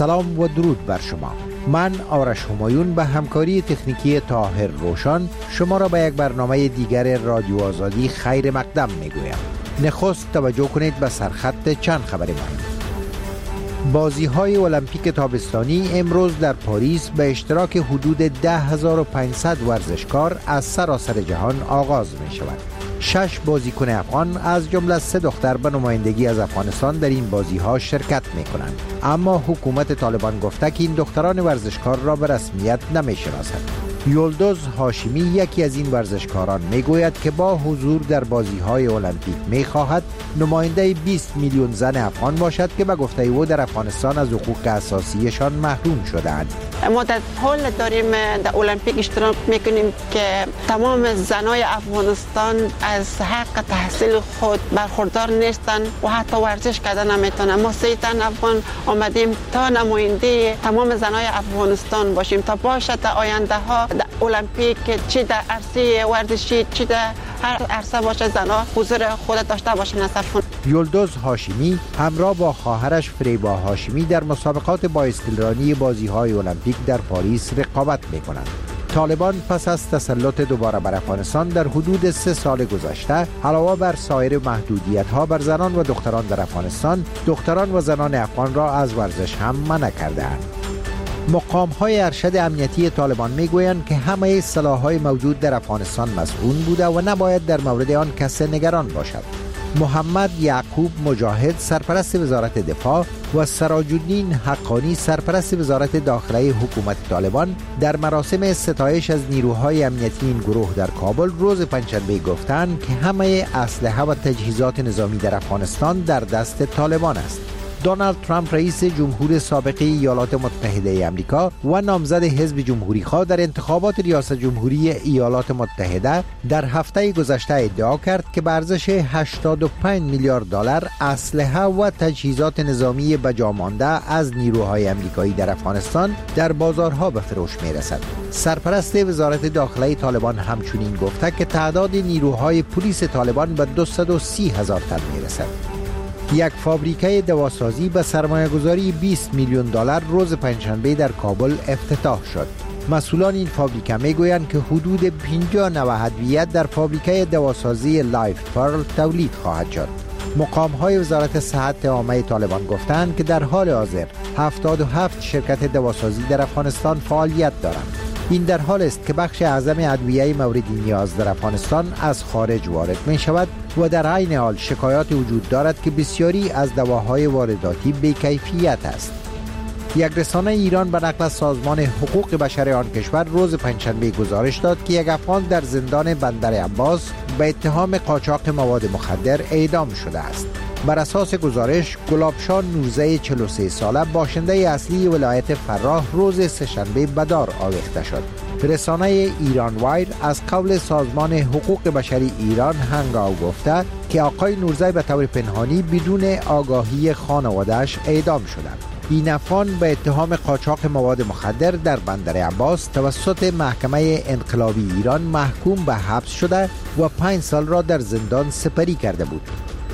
سلام و درود بر شما. من آرش همایون به همکاری تکنیکی طاهر روشن شما را به یک برنامه دیگر رادیو آزادی خیر مقدم میگویم. نخست توجه کنید به سرخط چند خبر مهم. بازی‌های المپیک تابستانی امروز در پاریس به اشتراک حدود 10,500 ورزشکار از سراسر جهان آغاز می شود. 6 بازیکن افغان از جمله 3 دختر به نمایندگی از افغانستان در این بازی‌ها شرکت می‌کنند، اما حکومت طالبان گفته که این دختران ورزشکار را به رسمیت نمی‌شناسد. یلدوز هاشمی یکی از این ورزشکاران میگوید که با حضور در بازی‌های المپیک می‌خواهد نماینده 20 میلیون زن افغان باشد که به گفته او در افغانستان از حقوق اساسیشان محروم شده‌اند. ما در حال داریم در المپیک اشتراک میکنیم که تمام زنای افغانستان از حق تحصیل خود برخوردار نیستن و حتی ورزش کردن نمیتونن. ما 3 تن افغان آمدیم تا نماینده تمام زنای افغانستان باشیم تا باشه در آینده ها در المپیک چی در عرصه ورزشی چی در هر عرصه باشه زنها حضور خود داشته باشن. یلدوز هاشمی همراه با خواهرش فریبا هاشمی در مسابقات بایسکلرانی بازی‌های المپیک در پاریس رقابت می‌کنند. طالبان پس از تسلط دوباره بر افغانستان در حدود 3 سال گذشته علاوه بر سایر محدودیت‌ها بر زنان و دختران در افغانستان، دختران و زنان افغان را از ورزش هم منع کرده‌اند. مقام‌های ارشد امنیتی طالبان می‌گویند که همه سلاح‌های موجود در افغانستان مسئول بوده و نباید در مورد آن کس نگران باشد. محمد یعقوب مجاهد سرپرست وزارت دفاع و سراج الدین حقانی سرپرست وزارت داخلی حکومت طالبان در مراسم ستایش از نیروهای امنیتی این گروه در کابل روز پنجشنبه گفتند که همه اسلحه و تجهیزات نظامی در افغانستان در دست طالبان است. دونالد ترامپ رئیس جمهور سابق ایالات متحده آمریکا و نامزد حزب جمهوری‌خواه در انتخابات ریاست جمهوری ایالات متحده در هفته گذشته ادعا کرد که به ارزش 85 میلیارد دلار اسلحه و تجهیزات نظامی به جا مانده از نیروهای آمریکایی در افغانستان در بازارها به فروش می‌رسد. سرپرست وزارت داخلی طالبان همچنین گفته که تعداد نیروهای پلیس طالبان به 230,000 تن می‌رسد. یک فابریکه دواسازی به سرمایه‌گذاری 20 میلیون دلار روز پنجشنبه در کابل افتتاح شد. مسئولان این فابریکه میگویند که حدود 50 نوع ادویه در فابریکه دواسازی لایف پرل تولید خواهد شد. مقام‌های وزارت صحت عامه طالبان گفتند که در حال حاضر 77 شرکت دواسازی در افغانستان فعالیت دارند. این در حال است که بخش اعظم ادویه مورد نیاز در افغانستان از خارج وارد می شود و در عین حال شکایات وجود دارد که بسیاری از دواهای وارداتی بی‌کیفیت است. یک رسانه ایران به نقل از سازمان حقوق بشر آن کشور روز پنجشنبه گزارش داد که یک افغان در زندان بندر عباس به اتهام قاچاق مواد مخدر اعدام شده است. بر اساس گزارش، گلابشان نورزه 43 ساله باشنده اصلی ولایت فراه روز سه‌شنبه به دار آویخته شد. رسانه ایران وایر از قول سازمان حقوق بشری ایران هنگاو گفته که آقای نورزه به طور پنهانی بدون آگاهی خانواده‌اش اعدام شدند. این افغان به اتهام قاچاق مواد مخدر در بندر عباس توسط محکمه انقلابی ایران محکوم به حبس شده و 5 سال را در زندان سپری کرده بود.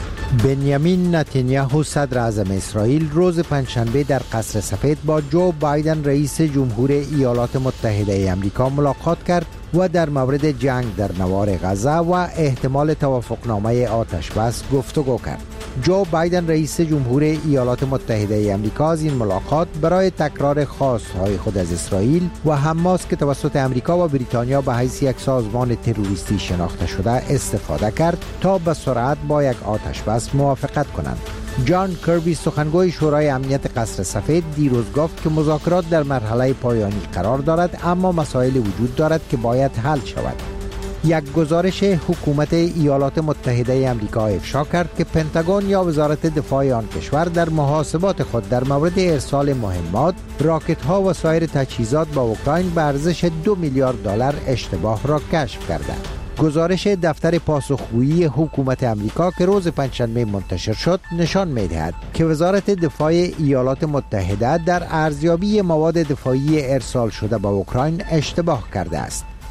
بنیامین نتانیاهو صدر اعظم اسرائیل روز پنجشنبه در قصر سفید با جو بایدن رئیس جمهور ایالات متحده آمریکا ملاقات کرد و در مورد جنگ در نوار غزه و احتمال توافقنامه آتش بس گفتگو کرد. جو بایدن رئیس جمهور ایالات متحده آمریکا از این ملاقات برای تکرار خواستهای خود از اسرائیل و حماس که توسط آمریکا و بریتانیا به حیث یک سازمان تروریستی شناخته شده استفاده کرد تا به سرعت با یک آتش بس موافقت کنند. جان کربی سخنگوی شورای امنیت قصر سفید دیروز گفت که مذاکرات در مرحله پایانی قرار دارد اما مسائل وجود دارد که باید حل شود. یک گزارش حکومت ایالات متحده آمریکا افشا کرد که پنتاگون یا وزارت دفاع آن کشور در محاسبات خود در مورد ارسال مهمات، راکت‌ها و سایر تجهیزات به اوکراین به ارزش 2 میلیارد دلار اشتباه را کشف کرده. گزارش دفتر پاسخگویی حکومت آمریکا که روز پنجشنبه منتشر شد نشان می‌دهد که وزارت دفاع ایالات متحده در ارزیابی مواد دفاعی ارسال شده به اوکراین اشتباه کرده است.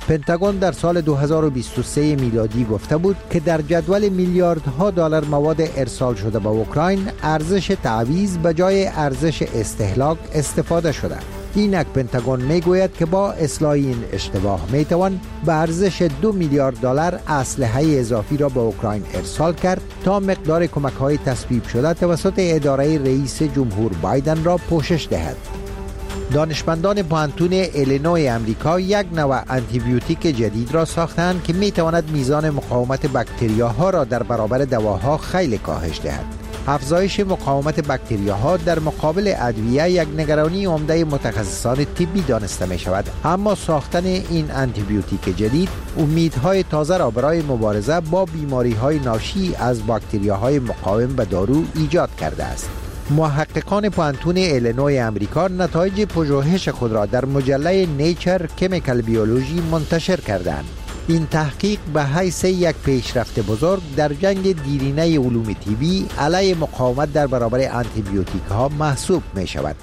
پنتاگون در سال 2023 میلادی گفته بود که در جدول میلیاردها دلار مواد ارسال شده به اوکراین ارزش تعویض به جای ارزش استهلاک استفاده شده. اینک پنتاگون میگوید که با اصلاح این اشتباه میتوان به ارزش 2 میلیارد دلار اسلحه اضافی را به اوکراین ارسال کرد تا مقدار کمک‌های تصویب شده توسط اداره رئیس جمهور بایدن را پوشش دهد. دانشمندان پوهنتون ایلینوی امریکا یک نوع آنتیبیوتیک جدید را ساختند که میتواند میزان مقاومت باکتریاها را در برابر دواها خیلی کاهش دهد. افزایش مقاومت باکتریاها در مقابل ادویه یک نگرانی عمده متخصصان طبی دانسته می شود، اما ساختن این آنتیبیوتیک جدید امیدهای تازه را برای مبارزه با بیماری‌های ناشی از باکتریاهای مقاوم به دارو ایجاد کرده است. محققان پوهنتون ایلینوی امریکا نتایج پژوهش خود را در مجله نیچر کیمیکال بیولوژی منتشر کردند. این تحقیق به حیث یک پیشرفت بزرگ در جنگ دیرینه علوم طبی علیه مقاومت در برابر آنتیبیوتیک ها محسوب می شود.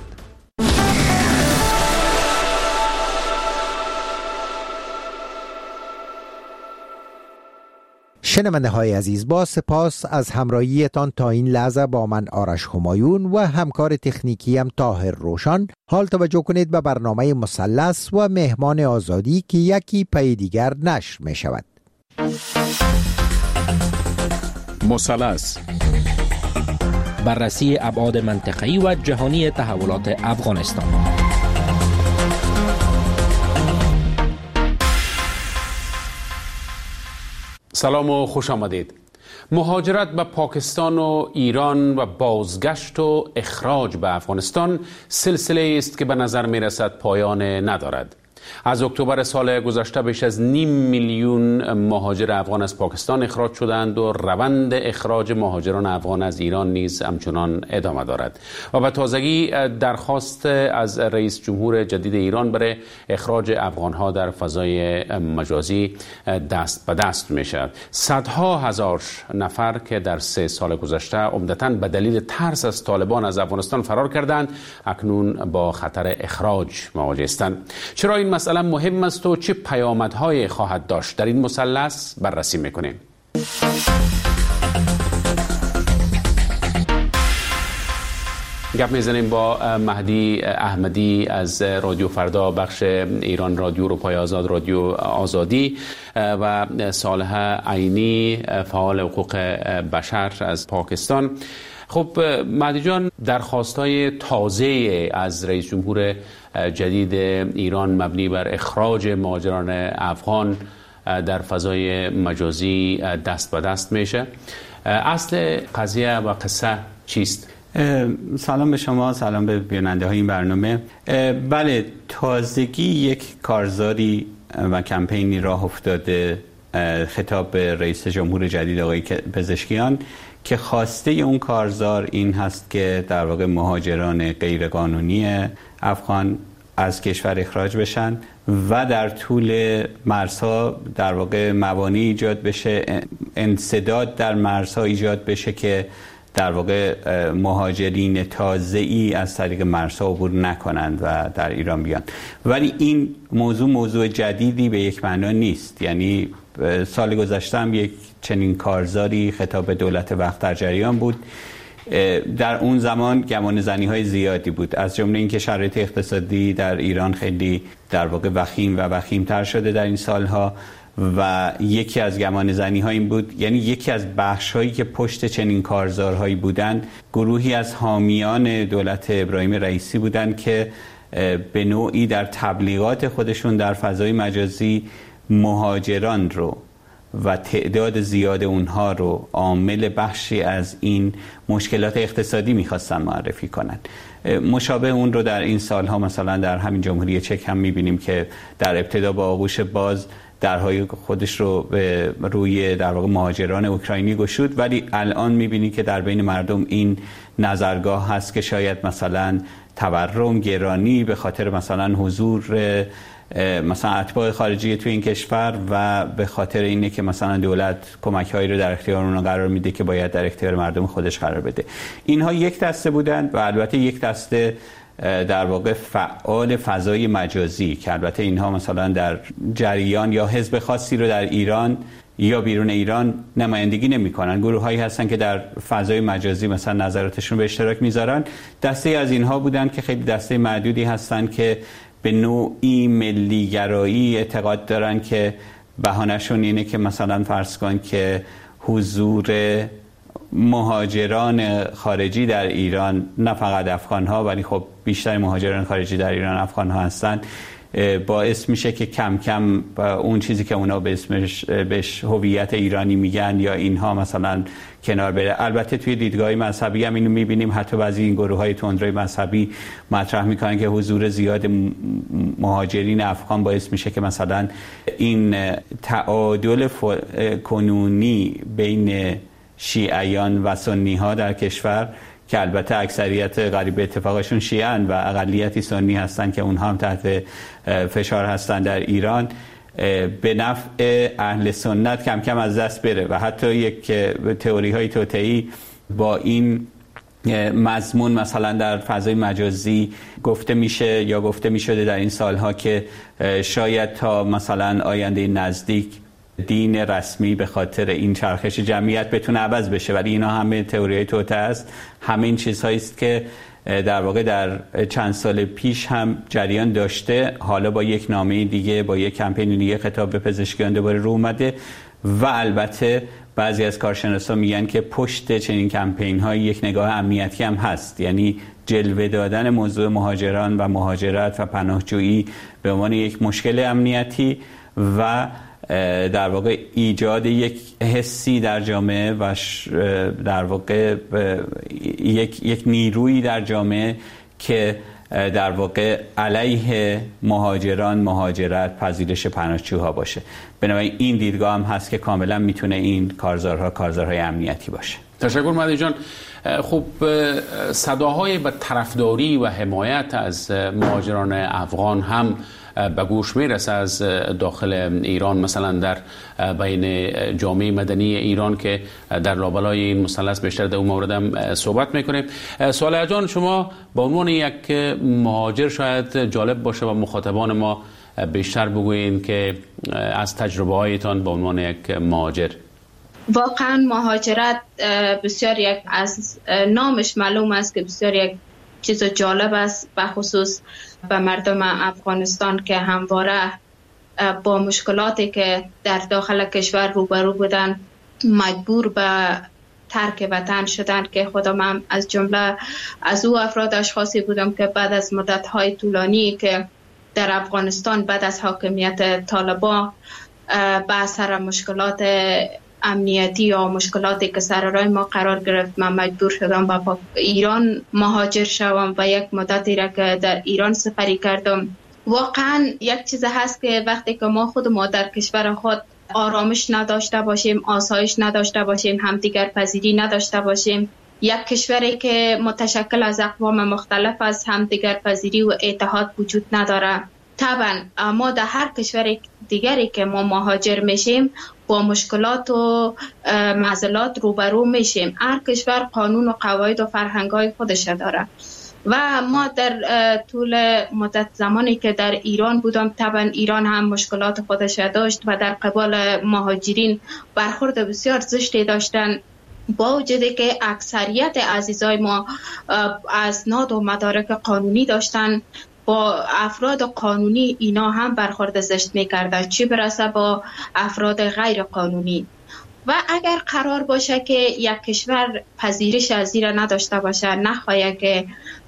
شنونده های عزیز، با سپاس از همراهیتان تا این لحظه با من آرش همایون و همکار تکنیکیم طاهر روشن. حال توجه کنید به برنامه مثلث و مهمان آزادی که یکی پی دیگر نشر می شود. مثلث، بررسی ابعاد منطقه‌ای و جهانی تحولات افغانستان. سلام و خوش آمدید. مهاجرت به پاکستان و ایران و بازگشت و اخراج به افغانستان سلسله است که به نظر می رسد پایان ندارد. از اکتبر سال گذشته بیش از 0.5 میلیون مهاجر افغان از پاکستان اخراج شدند و روند اخراج مهاجران افغان از ایران نیز همچنان ادامه دارد و به تازگی درخواست از رئیس جمهور جدید ایران برای اخراج افغانها در فضای مجازی دست به دست می شود. صدها هزار نفر که در 3 سال گذشته عمدتاً به دلیل ترس از طالبان از افغانستان فرار کردند اکنون با خطر اخراج مواجه هستند. چرا این مسئله مهم است و چه پیامدهایی خواهد داشت؟ در این مثلث بررسی میکنیم. گپ میزنیم با مهدی احمدی از رادیو فردا، بخش ایران رادیو، اروپای آزاد، رادیو آزادی، و صالح عینی، فعال حقوق بشر از پاکستان. خب مهدی جان، درخواست‌های تازه از رئیس جمهور جدید ایران مبنی بر اخراج مهاجران افغان در فضای مجازی دست به دست میشه. اصل قضیه و قصه چیست؟ سلام به شما، سلام به بیننده های این برنامه. بله، تازگی یک کارزاری و کمپینی راه افتاده خطاب به رئیس جمهور جدید آقای پزشکیان که خواسته اون کارزار این هست که در واقع مهاجران غیرقانونی افغان از کشور اخراج بشن و در طول مرزها در واقع موانع ایجاد بشه، انسداد در مرزها ایجاد بشه که در واقع مهاجرین تازه‌ای از طریق مرزها عبور نکنند و در ایران بیان. ولی این موضوع جدیدی به یک معنا نیست. یعنی سال گذشته هم یک چنین کارزاری خطاب به دولت وقت در جریان بود. در اون زمان گمان زنی‌های زیادی بود، از جمله اینکه شرایط اقتصادی در ایران خیلی در واقع وخیم و وخیم‌تر شده در این سالها و یکی از گمان زنی‌ها این بود، یعنی یکی از بخش‌هایی که پشت چنین کارزارهایی بودند گروهی از حامیان دولت ابراهیم رئیسی بودند که به نوعی در تبلیغات خودشون در فضای مجازی مهاجران رو و تعداد زیاد اونها رو عامل بخشی از این مشکلات اقتصادی می‌خواستن معرفی کنند. مشابه اون رو در این سالها مثلا در همین جمهوری چک هم می‌بینیم که در ابتدا با آغوش باز درهای خودش رو به روی در واقع مهاجران اوکراینی گشود، ولی الان می‌بینی که در بین مردم این نظرگاه هست که شاید مثلا تورم، گرانی به خاطر مثلا حضور مثلا اتباع خارجی توی این کشور و به خاطر اینه که مثلا دولت کمک‌هایی رو در اختیار اونها قرار میده که باید در اختیار مردم خودش قرار بده. اینها یک دسته بودند و البته یک دسته در واقع فعال فضای مجازی که البته اینها مثلا در جریان یا حزب خاصی رو در ایران یا بیرون ایران نمایندگی نمی‌کنن، گروه‌هایی هستن که در فضای مجازی مثلا نظراتشون به اشتراک میذارن. دسته از اینها بودن که خیلی دسته معدودی هستن که به نوعی ملیگرایی اعتقاد دارن که بهانه‌شون اینه که مثلا فرض کن که حضور مهاجران خارجی در ایران، نه فقط افغان‌ها ولی خب بیشتر مهاجران خارجی در ایران افغان‌ها هستن، باعث میشه که کم کم اون چیزی که اونا به اسمش بهش هویت ایرانی میگن یا اینها مثلا کنار بره. البته توی دیدگاه مذهبی هم اینو میبینیم، حتی بعضی این گروه‌های تندروی مذهبی مطرح میکنن که حضور زیاد مهاجرین افغان باعث میشه که مثلا این تعادل کنونی بین شیعیان و سنی ها در کشور که البته اکثریت قریب اتفاقشون شیعن و اقلیتی سنی هستن که اونها هم تحت فشار هستن در ایران، به نفع اهل سنت کم کم از دست بره و حتی یک تئوری های توطئه‌ای با این مضمون مثلا در فضای مجازی گفته میشه یا گفته میشده در این سالها که شاید تا مثلا آینده نزدیک دین رسمی به خاطر این چرخش جمعیت بتونه عوض بشه، ولی اینا همه تئوریای توطئه است. همه این چیزهایی است که در واقع در چند سال پیش هم جریان داشته، حالا با یک نامه دیگه، با یک کمپین دیگه خطاب به پزشکیان دوباره رو اومده و البته بعضی از کارشناسان میگن که پشت چنین کمپین های یک نگاه امنیتی هم هست، یعنی جلوه دادن موضوع مهاجران و مهاجرت و پناهجویی به عنوان یک مشکل امنیتی و در واقع ایجاد یک حسی در جامعه و در واقع یک نیرویی در جامعه که در واقع علیه مهاجران، مهاجرت، پذیرش پناهجوها باشه. بنابراین این دیدگاه هم هست که کاملا میتونه این کارزارهای امنیتی باشه. تشکر مهدی جان. خب صداهای به طرفداری و حمایت از مهاجران افغان هم به گوش میرسه از داخل ایران، مثلا در بین جامعه مدنی ایران که در لابلای این مثلث بیشتر در اون مورد هم صحبت میکنیم. صالح جان، شما به عنوان یک مهاجر شاید جالب باشه و مخاطبان ما بیشتر بگوین که از تجربه هایتان به عنوان یک مهاجر. واقعا مهاجرت بسیار یک از نامش معلوم است که بسیار یک چیز جالب است، به خصوص به مردم افغانستان که همواره با مشکلاتی که در داخل کشور روبرو بودن مجبور به ترک وطن شدن، که خودم هم از جمله از او افراد اشخاصی بودم که بعد از مدت‌های طولانی که در افغانستان بعد از حاکمیت طالبان به اثر مشکلات امنیتی یا مشکلاتی که سر راه ما قرار گرفت، من مجبور شدم به ایران مهاجر شوم و یک مدتی را که در ایران سپری کردم. واقعا یک چیز هست که وقتی که ما خود در کشور خود آرامش نداشته باشیم، آسایش نداشته باشیم، همدیگر پذیری نداشته باشیم، یک کشوری که متشکل از اقوام مختلف از همدیگر پذیری و اتحاد وجود نداره. طبعا ما در هر کشور دیگری که ما مهاجر میشیم با مشکلات و معضلات روبرو میشیم. هر کشور قانون و قواعد و فرهنگ‌های خودش داره و ما در طول مدت زمانی که در ایران بودم، طبعا ایران هم مشکلات خودش داشت و در قبال مهاجرین برخورد بسیار زشتی داشتن، با وجودی که اکثریت عزیزای ما اسناد و مدارک قانونی داشتن، با افراد قانونی اینا هم برخورد زشت میکردن، چی برسه با افراد غیر قانونی. و اگر قرار باشه که یک کشور پذیرش از زیر نداشته باشه، نخواهد که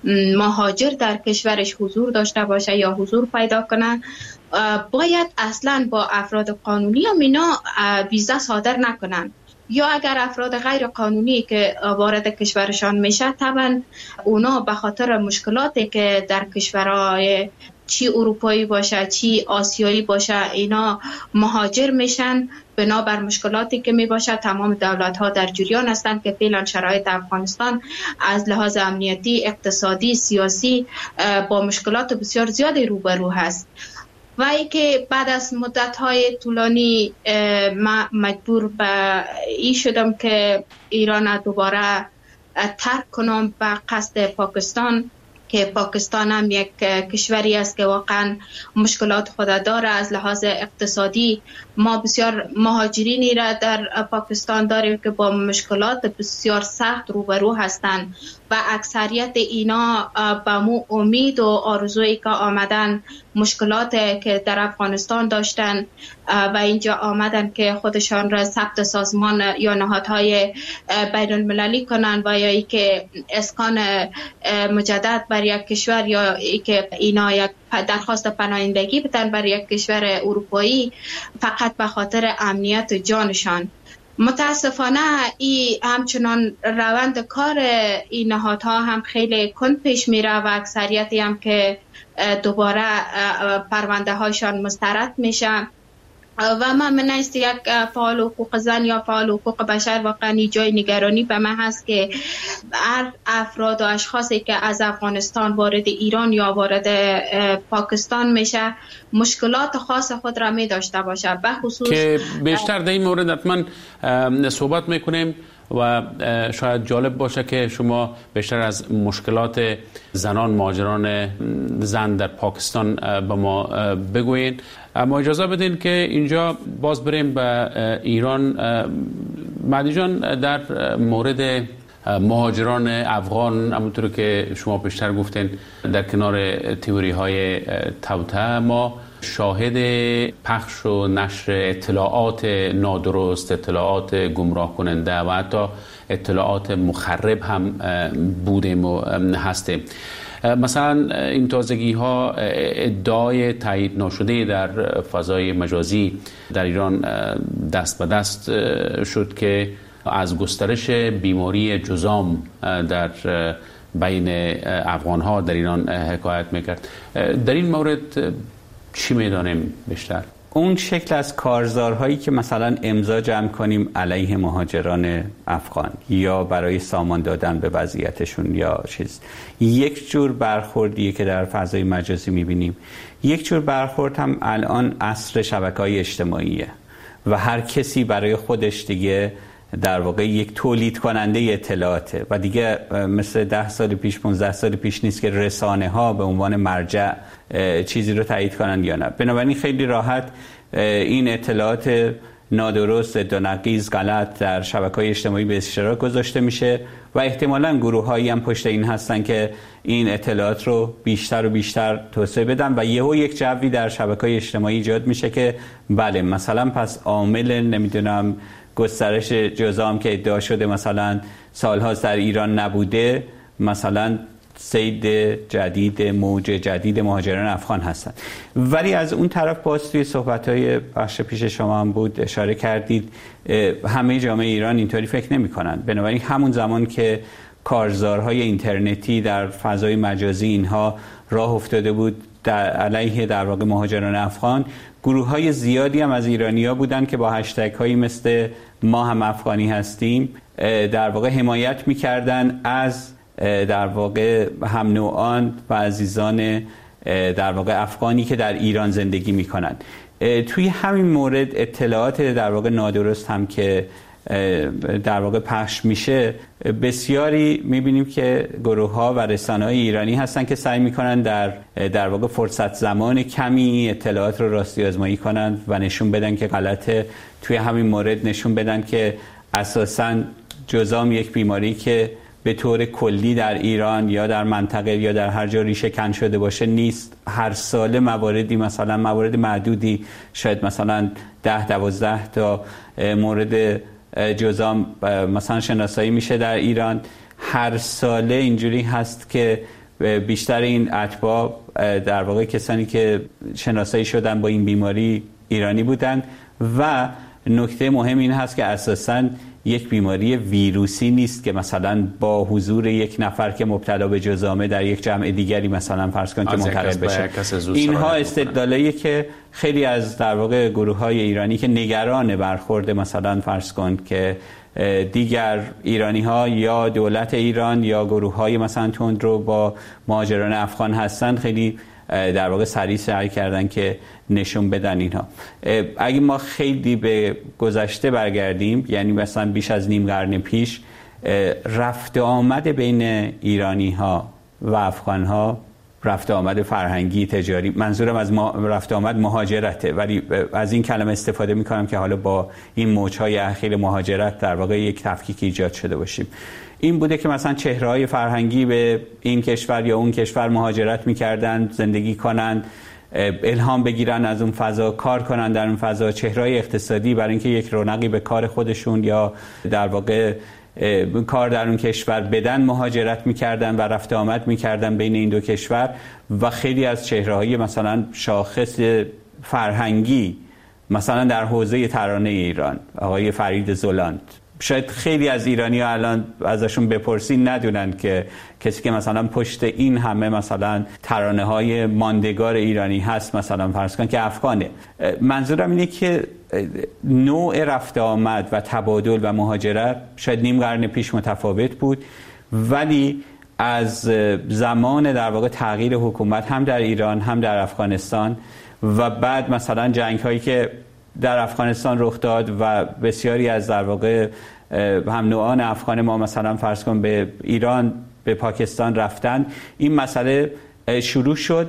مهاجر در کشورش حضور داشته باشه یا حضور پیدا کنه، باید اصلا با افراد قانونی هم اینا ویزا صادر نکنن، یا اگر افراد غیر قانونی که وارد کشورشان میشه، طبعا اونا به خاطر مشکلاتی که در کشورهای چی اروپایی باشه چی آسیایی باشه اینا مهاجر میشن، بنابر مشکلاتی که می باشه تمام دولت ها در جریان هستند که فعلا شرایط افغانستان از لحاظ امنیتی، اقتصادی، سیاسی با مشکلات بسیار زیادی روبرو هست. و ای که بعد از مدت‌های طولانی مجبور به این شدم که ایران دوباره ترک کنم به قصد پاکستان که پاکستان هم یک کشوری است که واقعا مشکلات خود داره. از لحاظ اقتصادی ما بسیار مهاجرینی را در پاکستان داریم که با مشکلات بسیار سخت روبرو هستند و اکثریت اینا با مو امید و آرزویی که آمدن مشکلات که در افغانستان داشتن و اینجا آمدن که خودشان را ثبت سازمان یا نهادهای بین المللی کنن و یا ای که اسکان مجدد بر یک کشور یا ای که اینا یک درخواست پناهندگی بدن بر یک کشور اروپایی فقط به خاطر امنیت جانشان. متاسفانه ای همچنان روند کار این نهادها هم خیلی کند پیش میره و اکثریتی هم که دوباره پرونده هاشان مسترد میشه و من است یک فعال حقوق زن یا فعال حقوق بشر واقعا جای نگرانی به من هست که هر افراد و اشخاصی که از افغانستان وارد ایران یا وارد پاکستان میشه مشکلات خاص خود را می داشته باشه. به خصوص که بیشتر در این مورد حتما صحبت میکنیم و شاید جالب باشه که شما بیشتر از مشکلات زنان مهاجران زن در پاکستان به ما بگوین. اما اجازه بدین که اینجا باز بریم به ایران. مهدی جان، در مورد مهاجران افغان همونطور که شما بیشتر گفتین در کنار تئوری های توطئه ما شاهد پخش و نشر اطلاعات نادرست، اطلاعات گمراه کننده و حتی اطلاعات مخرب هم بودیم و هستیم. مثلا این تازگی ها ادعای تایید نشده در فضای مجازی در ایران دست به دست شد که از گسترش بیماری جذام در بین افغان ها در ایران حکایت میکرد. در این مورد چی میدانیم بیشتر؟ اون شکل از کارزارهایی که مثلا امضا جمع کنیم علیه مهاجران افغان یا برای سامان دادن به وضعیتشون یا چیز، یک جور برخوردیه که در فضای مجازی میبینیم. یک جور برخورد هم الان عصر شبکه‌های اجتماعیه و هر کسی برای خودش دیگه در واقع یک تولید کننده اطلاعاته و دیگه مثل 10 سال پیش 15 سال پیش نیست که رسانه ها به عنوان مرجع چیزی رو تایید کنن یا نه. بنابراین خیلی راحت این اطلاعات نادرست، ضد غلط در شبکه‌های اجتماعی به اشتراک گذاشته میشه و احتمالاً گروه‌هایی هم پشت این هستن که این اطلاعات رو بیشتر و بیشتر توسعه بدن و یهو یک جوی در شبکه‌های اجتماعی ایجاد میشه که بله مثلا پس عامل نمیدونم گسترش جذام که ادعا شده مثلا سال‌هاست در ایران نبوده، مثلا سید جدید، موج جدید مهاجران افغان هستن. ولی از اون طرف باز توی صحبت‌های بخش پیش شما هم بود اشاره کردید همه جامعه ایران اینطوری فکر نمی‌کنن. بنابراین همون زمان که کارزارهای اینترنتی در فضای مجازی اینها راه افتاده بود علیه در واقع مهاجران افغان، گروه‌های زیادی هم از ایرانی‌ها بودن که با هشتگ‌هایی مثل ما هم افغانی هستیم در واقع حمایت می‌کردن از در واقع هم نوعان و عزیزان در واقع افغانی که در ایران زندگی می‌کنند. توی همین مورد اطلاعات در واقع نادرست هم که در واقع پخش میشه، بسیاری میبینیم که گروه‌ها و رسانه‌های ایرانی هستن که سعی میکنن در واقع فرصت زمان کمی اطلاعات رو راستی آزمایی کنن و نشون بدن که غلطه. توی همین مورد نشون بدن که اساساً جذام یک بیماری که به طور کلی در ایران یا در منطقه یا در هر جا ریشه کن شده باشه نیست. هر ساله مواردی، مثلا موارد معدودی، شاید مثلا 10-12 تا مورد جذام مثلا شناسایی میشه در ایران. هر ساله اینجوری هست که بیشتر این اتباع در واقع کسانی که شناسایی شدن با این بیماری ایرانی بودن و نکته مهم این هست که اساساً یک بیماری ویروسی نیست که مثلا با حضور یک نفر که مبتلا به جذامه در یک جمع دیگری مثلا فرض کن که منتقل بشه. اینها استدلالاییه که خیلی از در واقع گروه‌های ایرانی که نگران برخورد مثلا فرض کن که دیگر ایرانی‌ها یا دولت ایران یا گروه‌های مثلا تندرو با مهاجران افغان هستن، خیلی در واقع سریع سعی کردن که نشون بدن اینها. اگه ما خیلی به گذشته برگردیم، یعنی مثلا بیش از نیم قرن پیش، رفت آمد بین ایرانی ها و افغان‌ها رفت آمد فرهنگی، تجاری، منظورم از رفت آمد مهاجرته، ولی از این کلمه استفاده می‌کنم که حالا با این موج‌های اخیر مهاجرت در واقع یک تفکیک ایجاد شده باشیم. این بوده که مثلا چهره‌های فرهنگی به این کشور یا اون کشور مهاجرت می‌کردند، زندگی کنند، الهام بگیرن از اون فضا، کار کنن در اون فضا. چهره‌های اقتصادی برای اینکه یک رونقی به کار خودشون یا در واقع کار در اون کشور بدن مهاجرت میکردن و رفت آمد میکردن بین این دو کشور. و خیلی از چهره‌های مثلا شاخص فرهنگی مثلا در حوزه ترانه ایران، آقای فرید زلاند، شاید خیلی از ایرانی‌ها الان ازشون بپرسین ندونن که کسی که مثلا پشت این همه مثلا ترانه‌های ماندگار ایرانی هست مثلا فرض کن که افغانه. منظورم اینه که نوع رفت آمد و تبادل و مهاجرت شاید نیم قرن پیش متفاوت بود، ولی از زمان در واقع تغییر حکومت هم در ایران هم در افغانستان و بعد مثلا جنگ‌هایی که در افغانستان رخ داد و بسیاری از در واقع هم نوعان افغان ما مثلا فرض کن به ایران، به پاکستان رفتن، این مسئله شروع شد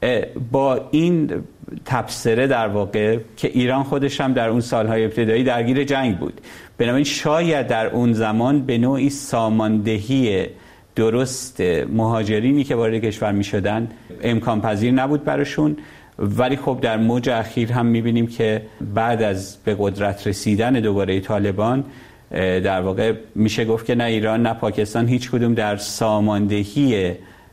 با این تبصره در واقع که ایران خودش هم در اون سالهای ابتدایی درگیر جنگ بود. بنابراین شاید در اون زمان به نوعی ساماندهی درست مهاجرینی که وارد کشور می شدن امکان پذیر نبود براشون. ولی خب در موج اخیر هم می‌بینیم که بعد از به قدرت رسیدن دوباره طالبان در واقع میشه گفت که نه ایران نه پاکستان هیچ کدوم در ساماندهی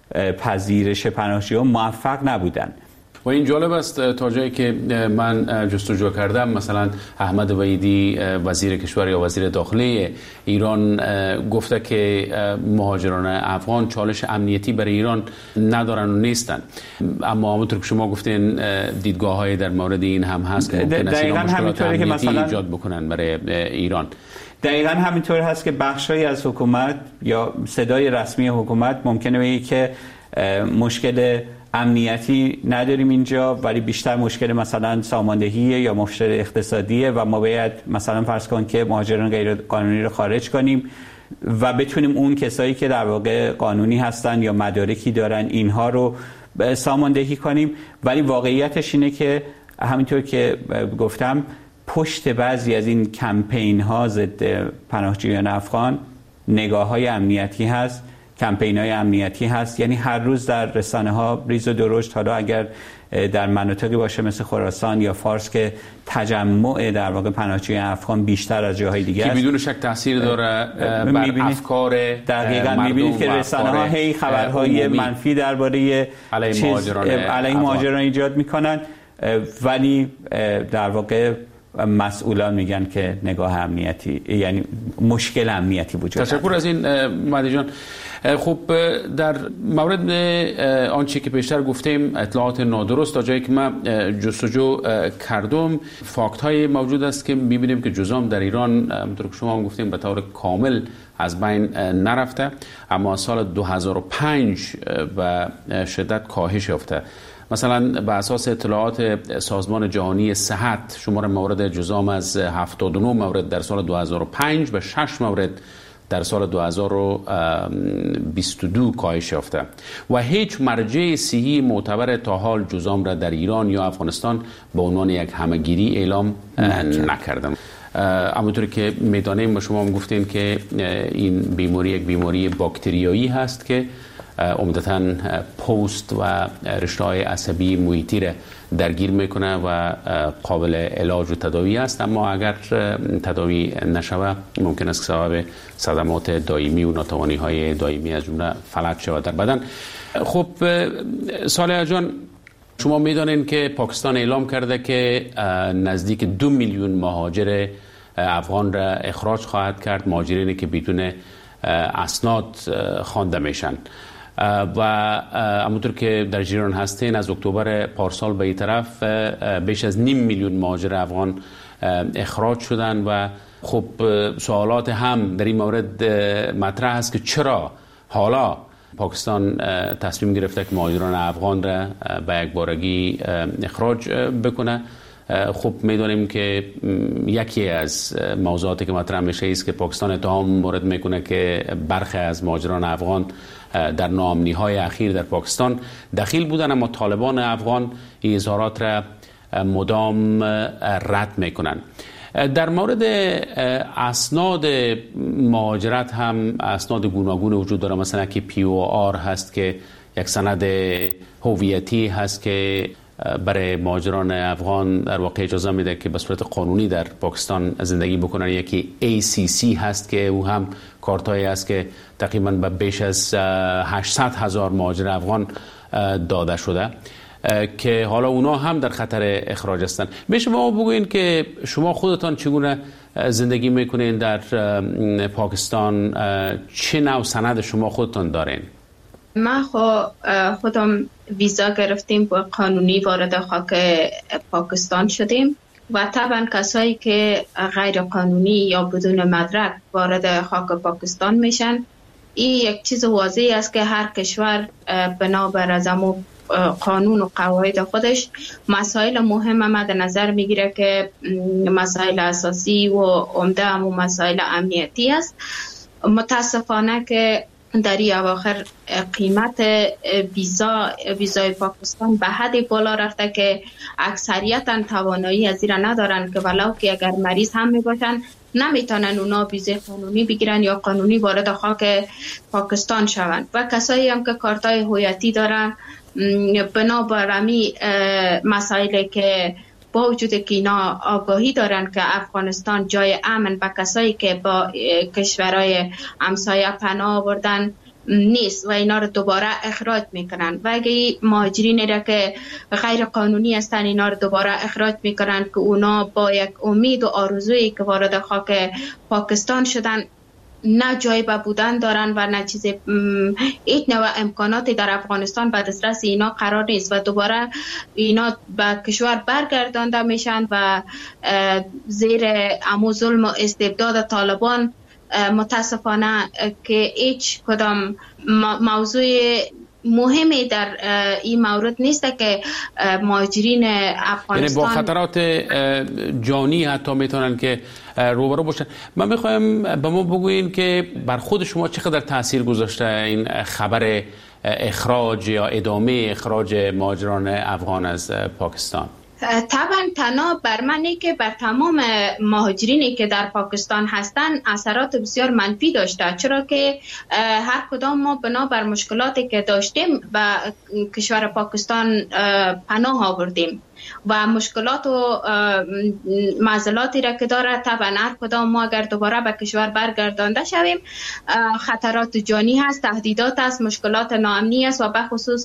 پذیرش پناهجویان موفق نبودن. و این جالب است تا جایی که من جستجو کردم، مثلا احمد وحیدی وزیر کشور یا وزیر داخلی ایران گفته که مهاجران افغان چالش امنیتی برای ایران ندارن و نیستن، اما همونطور که شما گفتین دیدگاه‌های در مورد این هم هست که ممکن است اینا مشکلات امنیتی ایجاد بکنن برای ایران. دقیقاً همینطور هست که بخشی از حکومت یا صدای رسمی حکومت ممکنه بگه که مشکل امنیتی نداریم اینجا، ولی بیشتر مشکل مثلا ساماندهیه یا مشکل اقتصادیه و ما باید مثلا فرض کن که مهاجران غیر قانونی رو خارج کنیم و بتونیم اون کسایی که در واقع قانونی هستن یا مدارکی دارن اینها رو ساماندهی کنیم. ولی واقعیتش اینه که همینطور که گفتم پشت بعضی از این کمپین ها ضد پناهجویان افغان نگاه‌های امنیتی هست، کمپین‌های امنیتی هست. یعنی هر روز در رسانه‌ها ریز و درشت، حالا اگر در مناطقی باشه مثل خراسان یا فارس که تجمع در واقع پناهجویان افغان بیشتر از جاهای دیگه است، که بدون شک تاثیر داره بر افکار دقیقاً می‌بینید که رسانه‌ها هی خبرهای منفی درباره علیه مهاجران ایجاد می‌کنن، ولی در واقع مسئولان میگن که نگاه امنیتی، یعنی مشکل امنیتی وجود داره. تشکر از این مهدی جان. خب در مورد آنچه که پیشتر گفتیم اطلاعات نادرست، تا جایی که من جستجو کردم فاکت های موجود است که میبینیم که جزام در ایران همونطور که شما هم گفتیم به طور کامل از بین نرفته، اما سال 2005 به شدت کاهش یافته. مثلا به اساس اطلاعات سازمان جهانی صحت شمار مورد جزام از 79 مورد در سال 2005 به 6 مورد در سال 2022 کاهش یافته و هیچ مرجع صحی معتبر تا حال جزام را در ایران یا افغانستان به عنوان یک همه‌گیری اعلام نکردند. همونطوری که میدانیم و شما هم گفتین که این بیماری یک بیماری باکتریایی هست که عمدتاً پوست و رشته‌های عصبی محیطی را درگیر میکنه و قابل علاج و تداوی است، اما اگر تداوی نشود ممکن است که سبب صدمات دائمی و ناتوانی‌های دائمی از جمله فلج شود در بدن. خب صالح جان، شما میدانید که پاکستان اعلام کرده که نزدیک 2 میلیون مهاجر افغان را اخراج خواهد کرد، مهاجرینی که بدون اسناد خوانده میشن و همونطور که در جریان هستین از اکتبر پارسال به این طرف بیش از 0.5 میلیون مهاجر افغان اخراج شدن و خب سوالات هم در این مورد مطرح است که چرا حالا پاکستان تصمیم گرفته که مهاجران افغان را به یک بارگی اخراج بکنه. خب میدونیم که یکی از موضوعاتی که مطرح میشه است که پاکستان اتهام مورد میکنه که برخی از مهاجران افغان در ناامنی‌های اخیر در پاکستان دخیل بودن، اما طالبان افغان این اظهارات را مدام رد میکنن. در مورد اسناد مهاجرت هم اسناد گوناگون وجود داره، مثلا که POR هست که یک سند هویتی هست که برای مهاجران افغان در واقع اجازه میده که به صورت قانونی در پاکستان زندگی بکنن. یکی ACC هست که او هم کارتایی است که تقریبا به بیش از 800,000 مهاجر افغان داده شده که حالا اونا هم در خطر اخراج هستن. به شما بگوین که شما خودتان چگونه زندگی میکنین در پاکستان، چه نوع سند شما خودتان دارین؟ ما خودم ویزا گرفتیم و قانونی وارد خاک پاکستان شدیم و طبعا کسایی که غیر قانونی یا بدون مدرک وارد خاک پاکستان میشن، این یک چیز واضحی است که هر کشور بنابر از قانون و قواعد خودش مسائل مهم مد نظر میگیره که مسائل اساسی و عمده و مسائل امنیتی است. متاسفانه که در این اواخر قیمت ویزای پاکستان به حد بالا رفته که اکثریتا توانایی از این ندارن که ولو که اگر مریض هم می باشن نمیتونن اونا ویزای قانونی بگیرن یا قانونی وارد خاک پاکستان شوند. و کسایی هم که کارتای هویتی دارن بنابر امی مسائلی که با وجود که اینا آگاهی دارن که افغانستان جای امن و کسایی که با کشورهای همسایه پناه آوردن نیست و اینا رو دوباره اخراج میکنن و اگه مهاجرین را که غیر قانونی هستن اینا رو دوباره اخراج میکنن که اونا با یک امید و آرزویی که وارد خاک پاکستان شدن نه جای به بودن دارن و نه چیز هیچ نوع امکاناتی در افغانستان به دسترس اینا قرار نیست و دوباره اینا به کشور برگردانده میشن و زیر امو ظلم و استبداد طالبان متاسفانه که هیچ کدام موضوع مهمی در این مورد نیست که مهاجرین افغانستان یعنی با خطرات جانی حتی میتونن که روبرو باشن. من میخوایم به ما بگوین که بر خود شما چقدر تاثیر گذاشته این خبر اخراج یا ادامه اخراج مهاجران افغان از پاکستان؟ طبعا تنها بر منی که بر تمام مهاجرینی که در پاکستان هستن اثرات بسیار منفی داشته، چرا که هر کدام ما بنابر مشکلاتی که داشتیم به کشور پاکستان پناه آوردیم و مشکلات و معضلاتی را که داره طبعا هر کدام ما اگر دوباره به کشور برگردانده شویم خطرات جانی هست، تهدیدات است، مشکلات ناامنی است و به خصوص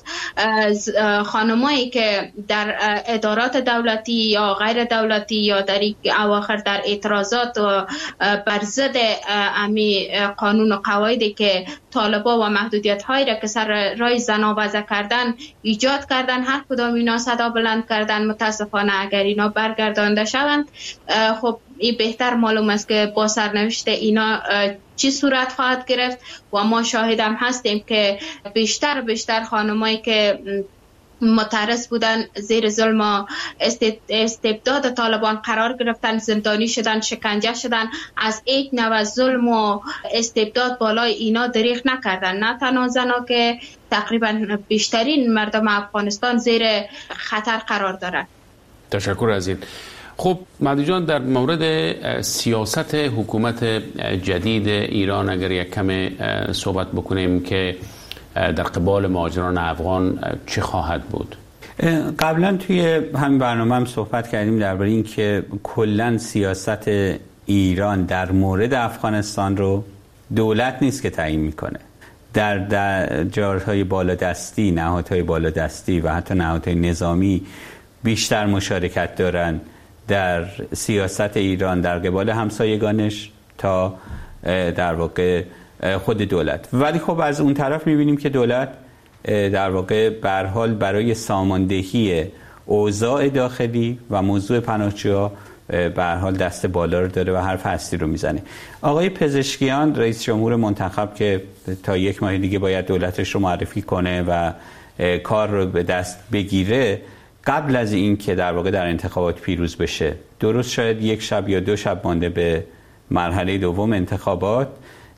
خانمایی که در ادارات دولتی یا غیر دولتی یا در اواخر در اعتراضات و بر ضد امی قانون و قواعدی که طالبا و محدودیت هایی را که سر رای زنا وضع کردن ایجاد کردن، هر کدام اینا صدا بلند کردن. متاسفانه اگر اینا برگردانده شوند خب این بهتر معلوم است که با سرنوشت اینا چی صورت خواهد گرفت و ما شاهدم هستیم که بیشتر خانمایی که معترض بودن زیر ظلم و استبداد طالبان قرار گرفتن، زندانی شدن، شکنجه شدن، از یک نوع ظلم و استبداد بالای اینا دریغ نکردن. نه تنها زنا که تقریبا بیشترین مردم افغانستان زیر خطر قرار دارند. تشکر از این. خب مهدی جان، در مورد سیاست حکومت جدید ایران اگر یک کم صحبت بکنیم که در قبال مهاجران افغان چه خواهد بود؟ قبلا توی همین برنامه هم صحبت کردیم درباره این که کلا سیاست ایران در مورد افغانستان رو دولت نیست که تعیین میکنه. در جارهای بالادستی، نهادهای بالادستی و حتی نهادهای نظامی بیشتر مشارکت دارن در سیاست ایران در قبال همسایگانش تا در واقع خود دولت. ولی خب از اون طرف میبینیم که دولت در واقع به هر حال برای ساماندهی اوضاع داخلی و موضوع پناهجوها به هر حال دست بالا رو داره و حرف هستی رو میزنه. آقای پزشکیان رئیس جمهور منتخب که تا 1 ماه دیگه باید دولتش رو معرفی کنه و کار رو به دست بگیره، قبل از این که در واقع در انتخابات پیروز بشه، درست شاید 1 شب یا 2 شب مانده به مرحله دوم انتخابات،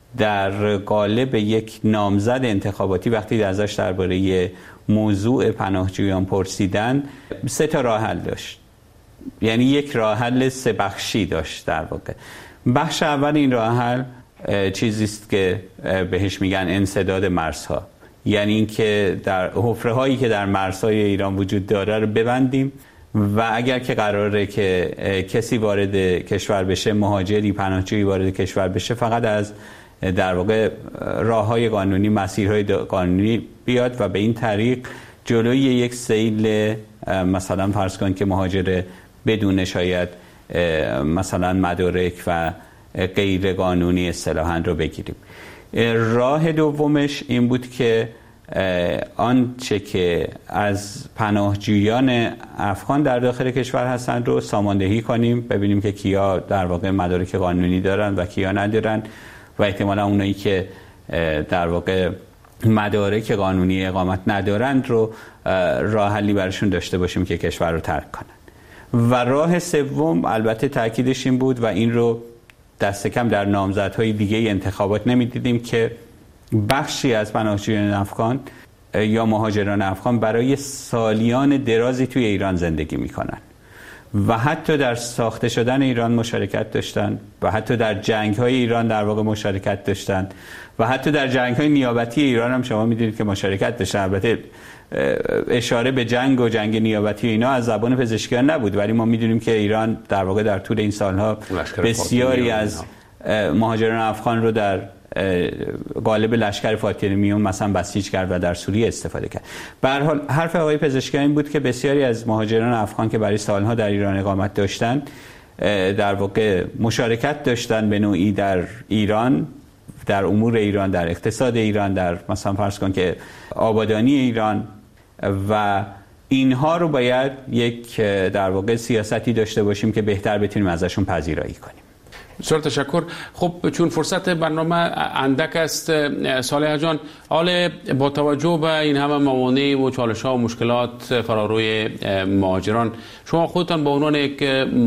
در قالب یک نامزد انتخاباتی وقتی ازش درباره موضوع پناهجویان پرسیدن 3 تا راه حل داشت. یعنی یک راه حل 3 بخشی داشت در واقع. بخش اول این راه حل چیزی است که بهش میگن انسداد مرزها، یعنی اینکه در حفره هایی که در مرزهای ایران وجود داره رو ببندیم و اگر که قراره که کسی وارد کشور بشه، مهاجری پناهجویی وارد کشور بشه، فقط از در واقع راههای قانونی، مسیرهای قانونی بیاد و به این طریق جلوی یک سیل مثلا فرض کن که مهاجر بدون شاید مثلا مدارک و غیر قانونی اصطلاحاً رو بگیریم. راه دومش این بود که آنچه که از پناهجویان افغان در داخل کشور هستند رو ساماندهی کنیم، ببینیم که کیا در واقع مدارک قانونی دارن و کیا ندارن و احتمالا اونایی که در واقع مدارک قانونی اقامت ندارند رو راه حلی براشون داشته باشیم که کشور رو ترک کنن. و راه سوم البته تاکیدش این بود و این رو دست کم در نامزدهای دیگه انتخابات نمیدیدیم که بخشی از پناهجویان افغان یا مهاجران افغان برای سالیان درازی توی ایران زندگی میکنن و حتی در ساخته شدن ایران مشارکت داشتن و حتی در جنگ‌های ایران در واقع مشارکت داشتن و حتی در جنگ‌های نیابتی ایران هم شما می‌دونید که مشارکت داشتن. البته اشاره به جنگ و جنگ نیابتی اینا از زبان پزشکیان نبود، ولی ما می‌دونیم که ایران در واقع در طول این سالها بسیاری از مهاجران افغان رو در قالب لشکر فاطمیون مثلا بسیج کرد و در سوریه استفاده کرد. به هر حال حرف آقای پزشکیان این بود که بسیاری از مهاجران افغان که برای سالها در ایران اقامت داشتن در واقع مشارکت داشتن به نوعی در ایران، در امور ایران، در اقتصاد ایران، در مثلا فرض کن که آبادانی ایران، و اینها رو باید یک در واقع سیاستی داشته باشیم که بهتر بتونیم ازشون پذیرایی کنیم. بسیار تشکر. خب چون فرصت برنامه اندک است صالح جان، حالا با توجه به این همه موانع و چالش‌ها و مشکلات فراروی مهاجران، شما خودتان به عنوان یک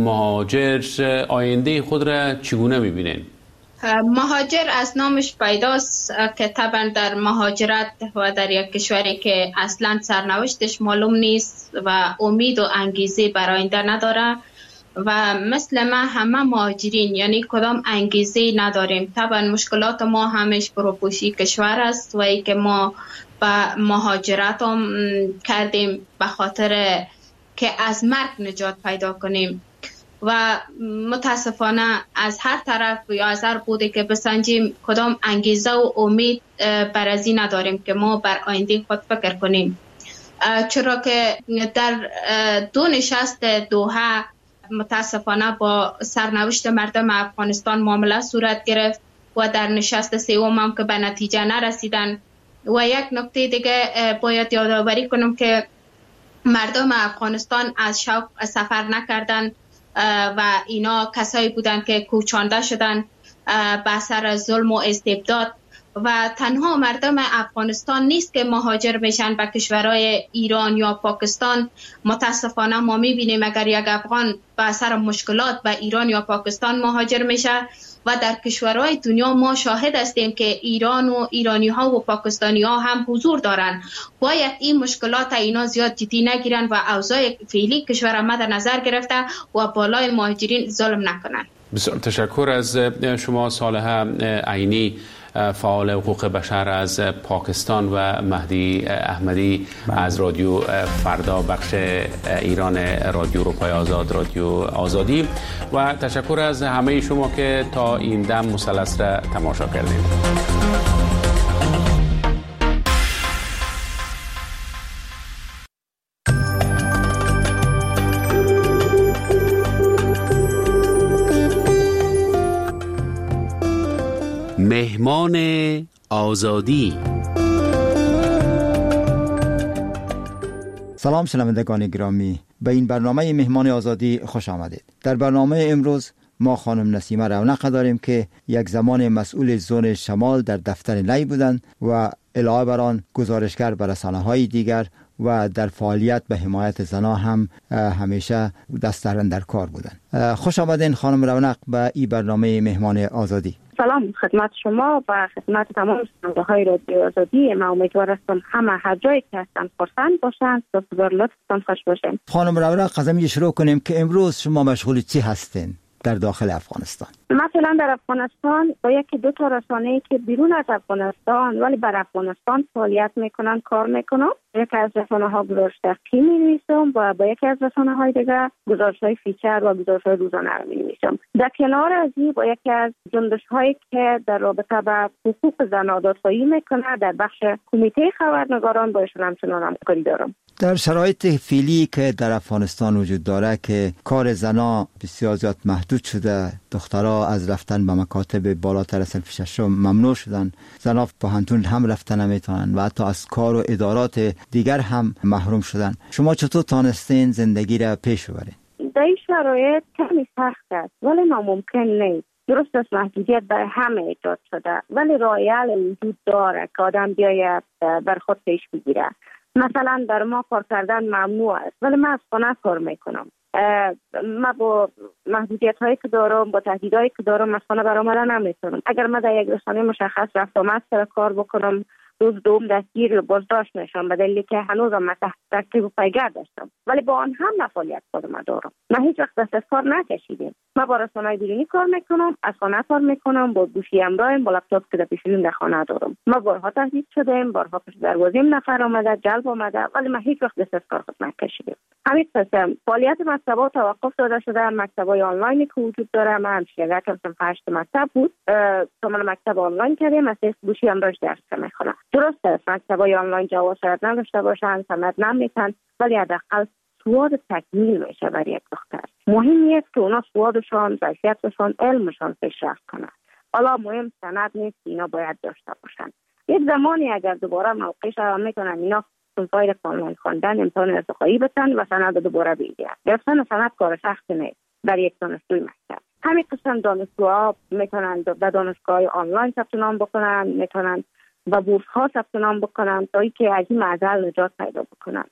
مهاجر آینده خود را چگونه می‌بینید؟ مهاجر از نامش پیداست که طبعا در مهاجرت و در یک کشوری که اصلا سرنوشتش معلوم نیست و امید و انگیزه برای آینده نداره و مثل ما همه مهاجرین یعنی کدام انگیزه نداریم. طبعا مشکلات ما همش پروپوشی کشور است و ای که ما با مهاجرت هم کردیم به خاطر که از مرگ نجات پیدا کنیم و متاسفانه از هر طرف یا از هر بوده که بسنجیم کدام انگیزه و امید بر از این نداریم که ما بر آینده خود فکر کنیم، چرا که در 2 نشست دوحه متاسفانه با سرنوشت مردم افغانستان معامله صورت گرفت و در نشست سوم هم که به نتیجه نرسیدن. و یک نکته دیگه باید یادآوری کنم که مردم افغانستان از شوق سفر نکردن و اینا کسایی بودن که کوچانده شدن به اثر ظلم و استبداد و تنها مردم افغانستان نیست که مهاجر میشن به کشورهای ایران یا پاکستان. متاسفانه ما میبینیم اگر یک افغان به اثر مشکلات به ایران یا پاکستان مهاجر میشه و در کشورهای دنیا ما شاهد هستیم که ایران و ایرانی ها و پاکستانی ها هم حضور دارن. باید این مشکلات اینا زیاد جدی نگیرن و اوضاع فعلی کشور ما در نظر گرفته و بالای مهاجرین ظلم نکنن. بسیار تشکر از شما صالحه عینی، فعال حقوق بشر از پاکستان، و مهدی احمدی از رادیو فردا بخش ایران رادیو روپای آزاد، رادیو آزادی، و تشکر از همه شما که تا این دم مثلث را تماشا کردید. مهمان آزادی. سلام شنوندگان گرامی، به این برنامه مهمان آزادی خوش آمدید. در برنامه امروز ما خانم نسیمه رونق داریم که یک زمان مسئول زون شمال در دفتر نی بودند و علاوه بر آن گزارشگر به رسانه‌های دیگر و در فعالیت به حمایت زنان هم همیشه دست در کار بودند. خوش آمدین خانم رونق به این برنامه مهمان آزادی. سلام خدمت شما و خدمت تمام شنونده‌های رادیو آزادی. من امیدوار هستم همه هر جایی که هستن خرسند باشن، بسیار لطفتان خوش باشین. خانم رورق قزمی شروع کنیم که امروز شما مشغول چی هستین در داخل افغانستان؟ مثلا در افغانستان با یکی دو تا رسانه‌ای که بیرون از افغانستان ولی بر افغانستان فعالیت میکنن کار میکنم. یکی از رسانه‌ها گزارش دقیقی می‌نویسم و با یکی از رسانه‌های دیگه گزارش‌های فیچر و گزارش‌های روزانه رو می‌نویسم. در کنار از این با یکی از جنبش‌هایی که در رابطه با حقوق زنان دادخواهی میکنه در بخش کمیته خبرنگاران با ایشون همچنان همکاری دارم. در شرایط فعلی که در افغانستان وجود داره که کار زنا بسیار زیاد محدود شده، دخترها از رفتن به مکاتب بالاتر از صنف ششم ممنوع شدن، زنا پوهنتون هم رفتن نمیتونن و حتی از کار و ادارات دیگر هم محروم شدن. شما چطور تانستین زندگی را پیش ببرید؟ در این شرایط کمی سخت است ولی ناممکن نیست. درست است محدودیت برای همه ایجاد شده ولی راه حل وجود داره که آدم بیاید بر خود پیش بگیره. مثلا در ما کار کردن ممنوع است ولی من از خانه کار میکنم. من با محدودیت هایی که دارم، با تهدیدهایی که دارم از خانه برآمدن نمیتونم. اگر من در یک رسانه مشخص رفت آمد سر کار بکنم، روز دوم دستگیر بازداشت میشم به دلیلی که هنوزم من تحت تعقیب و پیگرد داشتم ولی با آن هم نه فعالیت خودم دارم. من هیچ وقت دست از کار نکشیدم. من با رسانه‌های بیرونی کار میکنم، از خانه کار میکنم، با گوشی همراهم، با لپتاپ که در پیشون در خانه دارم. من بارها تهدید شدم، بارها پشت دروازه‌ام نفر آمده، جلب آمده ولی من هیچ وقت دست از کار خود نکشیدم. همین قسم فعالیت مکتب‌ها توقف داده شده. مکتب‌های آنلاینی که وجود داره، من همیشه رفتم 8 مکتب بود. تو من مکتب آنلاین کردم، از گوشی همراهش درس میخونم. درست است مکتب‌های آنلاین جواز شاید نداشته باشن، سند نمیتن ولی حداقل سواد تکمیل میشه برای یک دختر. مهم نیست که اونا سوادشان، ظرفیتشان، علمشان پیشرفت کنه. حالا مهم سند نیست، اینا باید داشته باشن. یک زمانی اگر دوباره موقعش هم میکنن اینا فایل کامل خواندن، امتحان ارتقایی بتن و سند دوباره بگیرن. گرفتن سند کار سخت نیست برای یک دانشجوی مکتب. همین قسم دانشجوها میتونن در دانشگاه آنلاین ثبت نام بکنن، میتونن و بورس ها ثبت نام بکنن تا اینکه از این معضل نجات پیدا بکنن.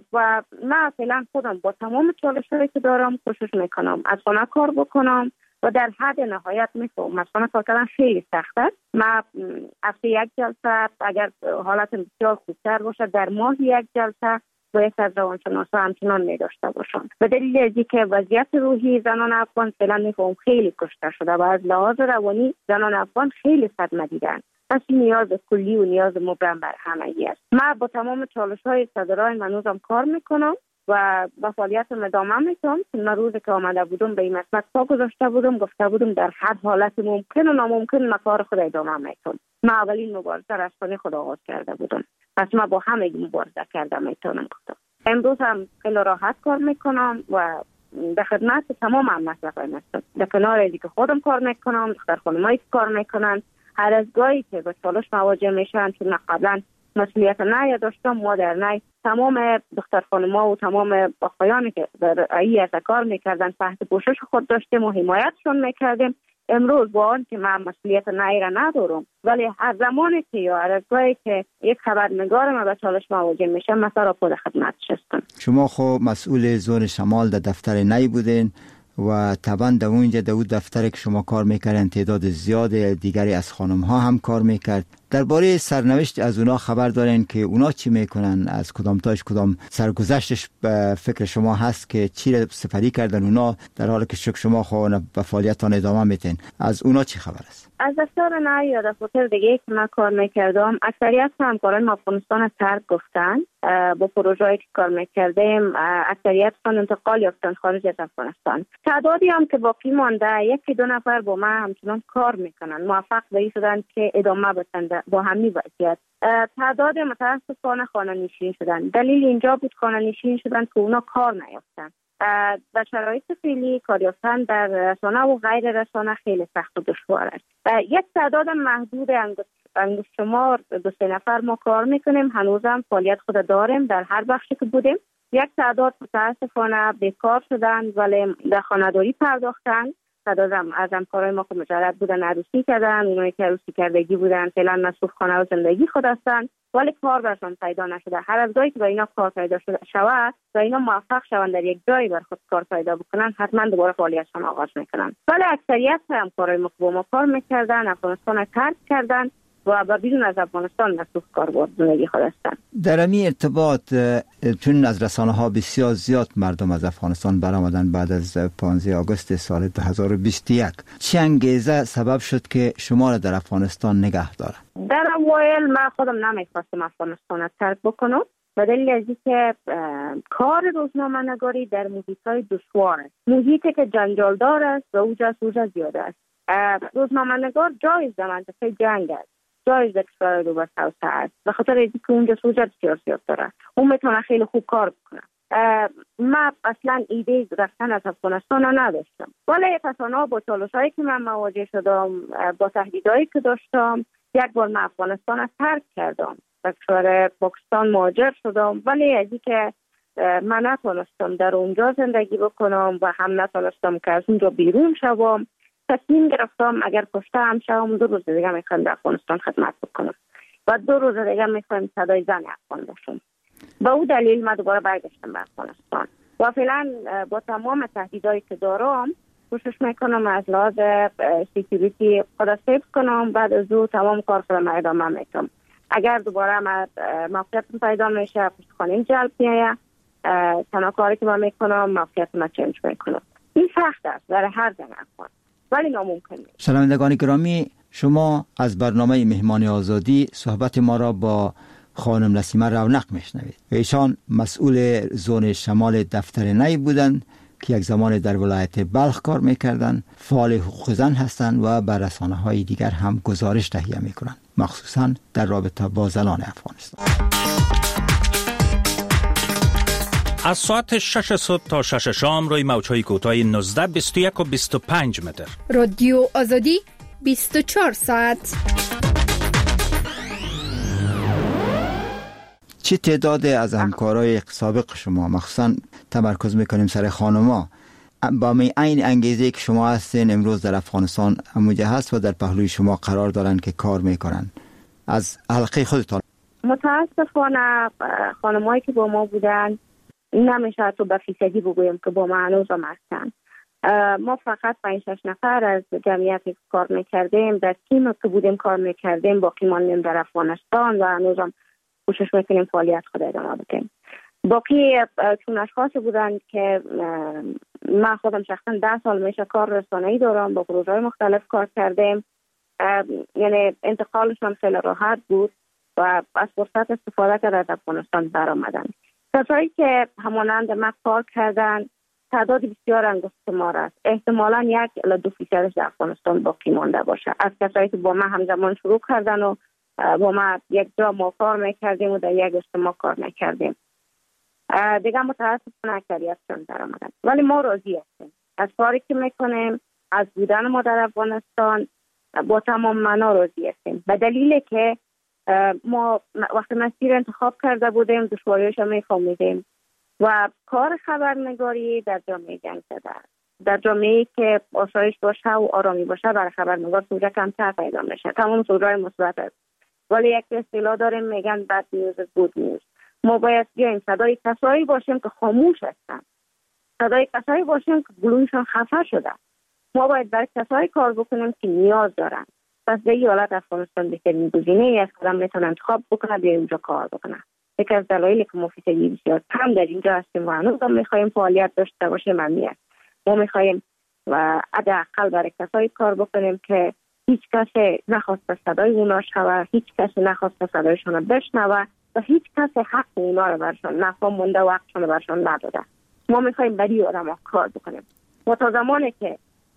و من فعلا خودم با تمام چالش‌هایی که دارم کوشش میکنم از خانه کار بکنم و در حد نهایت میفهمم از خانه کار کردن خیلی سخت است. من هفته یک جلسه اگر حالت بسیار خوبتر باشه در ماه یک جلسه با یک از روانشناسا همچنان می‌داشته باشم. به دلیل از اینکه وضعیت روحی زنان افغان فعلا میفهمم خیلی کشته شده و از لحاظ روانی زنان افغان خیلی صدمه دیدن. پس نیاز کلی و نیاز مبرم بر همگی است. من با تمام چالش‌های صدرای منوزم کار میکنم و با فعالیتم ادامه میدم. من روزی که آمده بودم به این مسئله پا گذاشته بودم، گفته بودم در هر حالت ممکن و ناممکن من کار خود ادامه میدم. من اولین مبارزه را از خانه خود آغاز کرده بودم. پس من با همه مبارزه کرده میتونم گفتم. امروز هم خیلی راحت کار میکنم و به خدمت تمام مسئله هستم. در کنار از اینکه خودم کار میکنم، دختر خانمایی که کار میکنن، هر از گاهی که به چالش مواجه میشن چون قبلا مسئولیت نه داشتم ما در نه تمام دختر خانم‌ها و تمام آقایانی که در ای از کار میکردن تحت پوشش خود داشتیم و حمایتشون میکردیم. امروز با آن که من مسئولیت نه را ندارم ولی هر زمانی که یا هر از گاهی که یک خبرنگار ما به چالش مواجه میشه مثلا را خود خدمتش هستم. شما خب مسئول زون شمال در دفتر نی بودین و طبعا در اونجا در اون دفتر که شما کار میکردن تعداد زیاد دیگری از خانم ها هم کار میکرد. درباره سرنوشت از اونا خبر دارین که اونا چی میکنن؟ از کدام تاش کدام سرگذشتش به فکر شما هست که چی رو سپری کردن اونا در حالی که شما خواهن به فعالیتان ادامه میتین؟ از اونا چی خبر است؟ از دفتر نه یا دفتر دیگه که من کار میکردم اکثریت همکاران افغانستان از ترک گفتن. با پروژه‌ای که کار میکردیم اکثریتشون انتقال یافتن خارج از افغانستان. تعدادی هم که باقی مانده یکی دو نفر با من همچنان کار میکنن، موفق به این شدن که ادامه بدن با همین وضعیت. تعداد متاسفانه خانه نشین شدن. دلیل اینجا بود خانه نشین شدن که اونا کار نیافتن. در شرایط فعلی کار یافتن در رسانه و غیر رسانه خیلی سخت و دشوار است. یک تعداد محدود انگشت شمار 2-3 نفر ما کار میکنیم، هنوزم فعالیت خود داریم در هر بخشی که بودیم. یک تعداد متاسفانه بیکار شدن ولی در خانه‌داری پرداختن تعداد از همکارای ما که مجرد بودن عروسی کردن، اونایی که عروسی کردگی بودن فعلا مصروف خانه و زندگی خود هستن، ولی کار برشان پیدا نشده. هر از گاهی که با اینا کار پیدا شود و اینا موفق شوند در یک جایی بر خود کار پیدا بکنن، حتما دوباره فعالیتشان آغاز میکنن. ولی اکثریت همکارای ما که با ما کار میکردن افغانستان را ترک کردن و بیرون از افغانستان مصروف کار بود زندگی خود هستند. در این ارتباط چون از رسانه ها بسیار زیاد مردم از افغانستان برآمدن بعد از 15 آگوست سال 2021، چه انگیزه سبب شد که شما را در افغانستان نگه داره؟ در اوایل من خودم نمیخواستم افغانستان را ترک بکنم به دلیل از اینکه کار روزنامه‌نگاری در محیط‌های دشوار است، محیطی که جنجالدار است و اوجا زیاده است. روزنامه‌نگار جایز در منطقه جنگ است، جایز در کشور رو توسعه است، به خاطر اینکه اونجا سوژه بسیار زیاد داره، اون میتونه خیلی خوب کار بکنه. من اصلا ایده رفتن از افغانستان نداشتم، ولی تصانیف با چالش‌هایی که من مواجه شدم، با تهدیدهایی که داشتم، یک بار من افغانستان را ترک کردم، به کشور پاکستان مهاجر شدم، ولی از اینکه من نتونستم در اونجا زندگی بکنم و هم نتونستم که از اونجا بیرون شوم، تصمیم گرفتم اگر کشته هم شوم 2 روز دیگه میخوام در افغانستان خدمت بکنم و 2 روز دیگه میخوام صدای زن افغان باشم. با او دلیل من دوباره برگشتم به افغانستان و فعلا با تمام تهدیدایی که دارم کوشش میکنم از لحاظ سکیوریتی خود سیف کنم، بعد از او تمام کار خودم ادامه میدم. اگر دوباره موقعیتم پیدا میشه پشتخانه‌ام جلب میاد، تنها کاری که من میکنم موقعیتم چنج میکنم. این سخت است برای هر زن افغان ولی ناممکن نیست. شنوندگان گرامی، شما از برنامه مهمان آزادی صحبت ما را با خانم نسیمه رونق میشنوید. ایشان مسئول زون شمال دفتر نی بودند که یک زمان در ولایت بلخ کار میکردند، فعال حقوق زن هستند و بر رسانه‌های دیگر هم گزارش تهیه میکنند، مخصوصا در رابطه با زنان افغانستان. از ساعت 6 صبح تا 6 شام روی موج‌های کوتاه 19، 21 و 25 متر. رادیو آزادی 24 ساعت. چه تعداد از همکارای سابق شما، مخصوصا تمرکز میکنیم سر خانما، با این انگیزه که شما هستین امروز در افغانستان همونجا هست و در پهلوی شما قرار دارن که کار میکنن، از حلقه خودتان؟ متاسفانه خانمایی که با ما بودن نمیشه تو به فیصدی بگویم که با ما هنوز هم هستن. ما فقط 5-6 نفر از جمعیتی که کار میکردیم در تیم که بودیم کار میکردیم باقی ماندیم در افغانستان و هنوز هم کوشش میکنیم فعالیت خود ادامه بدیم. باقی چون اشخاصی بودن که من خودم شخصا 10 سال میشه کار رسانه‌ای دارم، با پروژه‌های مختلف کار کردیم، یعنی انتقالشون خیلی راحت بود و از فرصت استفاده کرده از افغانستان برآمدن. کسایی که همانند ما کار کردن تعداد بسیار انگشت ما است، احتمالاً 1 الی 2% در افغانستان باقی مانده باشه. از کسایی که با ما همزمان شروع کردن و با ما یک جا ما کار میکردیم و در یک اجتماع کار میکردیم، دیگه متاسفانه اکثریتشون در آمدن. ولی ما راضی هستیم از کاری که میکنیم، از بودن ما در افغانستان با تمام معنا راضی هستیم، به دلیلی که ما وقتی مسیر انتخاب کرده بودیم دشواریش رو میفهمیدیم و کار خبرنگاری در جامعه جنگ زده است. در جامعه‌ای که آسایش باشه و آرامی باشه برای خبرنگار سوژه کمتر پیدا میشه، تمام سوژه‌های مثبت است. ولی یک اصطلاح داریم میگن بد نیوز گود نیوز. ما باید بیایم صدای کسایی باشیم که خاموش هستن، صدای کسایی باشیم که گلوشون خفه شده. ما باید برای کسایی کار بکنیم که نیاز دارن. پس در این حالت افغانستان بهترین گزینه‌ای است که میتونه انتخاب بکنه بیایم اونجا کار بکنه. یکی از دلایلی که ما فیصدی بسیار کم در اینجا هستیم و هنوز هم میخوایم فعالیت داشته باشیم هست. ما میخوایم و حداقل برای کسایی کار بکنیم که هیچ کسی نخواست صدای اونا شنوه، هیچ کسی نخواست صدایشون رو بشنوه و هیچ کسی حق اونا رو برشون نفهم مونده و حقشون رو برشون نداده. ما میخوایم برای آدم کار بکنیم. و تا زمانی که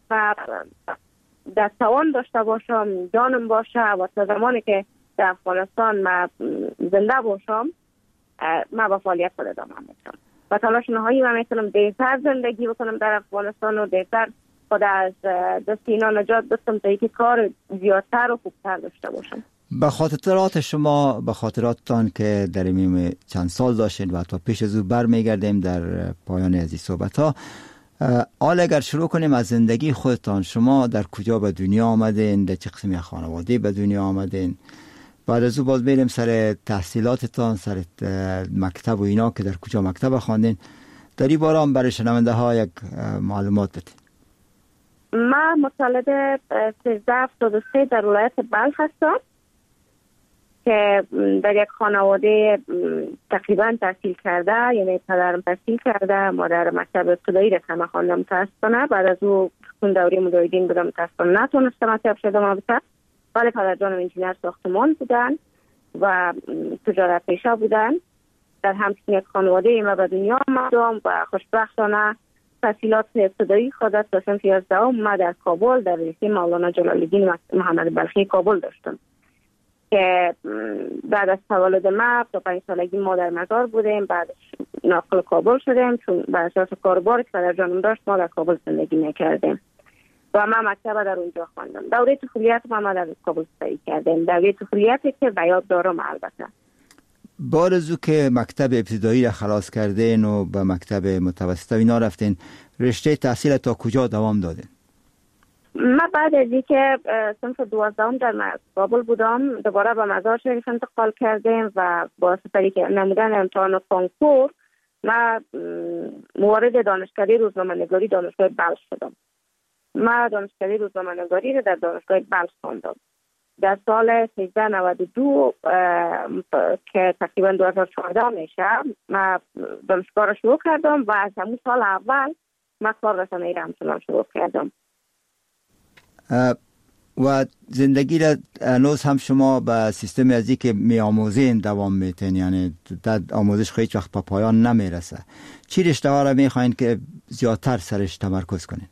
در توان داشته باشم، جانم باشه و تا زمانی که در افغانستان من زنده باشم، من با فعالیت خود ادامه میدم و تلاش نهایی من میکنم دیرتر زندگی بکنم در افغانستان و دیرتر خود از دست اینا نجات بدم تا اینکه کار زیادتر و خوبتر داشته باشم. به خاطرات شما، به خاطراتتان که در این چند سال داشتین و تا پیش از او برمیگردیم در پایان از این صحبت ها، حال اگر شروع کنیم از زندگی خودتان، شما در کجا به دنیا آمدین؟ در چه قسمی خانواده به دنیا آمدین؟ بعد از او باز بریم سر تحصیلاتتان، سر مکتب و اینا که در کجا مکتب خواندین. در این باره هم برای شنونده ها یک معلومات بدین. من متولد 1373 در ولایت بلخ هستم که در یک خانواده تقریبا تحصیل کرده، یعنی پدرم تحصیل کرده، مادر مکتب ابتدایی را که من خواندم متاسفانه. بعد از او خون دوره مجاهدین بودم، متاسفانه نتونستم مکتب شدم البته، ولی پدر جانم انجینر ساختمان بودن و تجارت پیشه بودن. در همچین یک خانواده ما به دنیا آمدم و خوشبختانه تحصیلات ابتدایی خودم تا صنف 11 ما در کابل در رشته مولانا جلال الدین محمد بلخی کابل داشتم که بعد از تولد ما تا 5 سالگی ما در مزار بودیم. بعدش ناقل کابل شدیم چون بر اساس کارباری که پدر جانم داشت ما در کابل زندگی میکردیم و من مکتب در اونجا خواندم. دوره طفولیت ما در کابل سپری کردیم، دوره طفولیتی که به یاد دارم. البته بعد از او که مکتب ابتدایی را خلاص کردین و به مکتب متوسطه اینا رفتین، رشته تحصیل تا کجا دوام دادین؟ من بعد از اینکه صنف 12 در کابل بودم دوباره به مزار شریف انتقال کردیم و با سپری که نمودن امتحان کنکور من مورد دانشکده روزنامه‌نگاری دانشگاه بلخ شدم. من دانشکده روزنامه‌نگاری را در دانشگاه بلخ خواندم. در سال 1392 که تقریبا 2014 میشه من دانشگاه را شروع کردم و از همون سال اول من کار رسانه‌ای را همچنان شروع کردم. و زندگی را هنوز هم شما به سیستم ازی که می آموزین دوام میتین، یعنی در آموزش خیلی وقت به پایان نمیرسه. چی رشته ها را میخواین که زیادتر سرش تمرکز کنین؟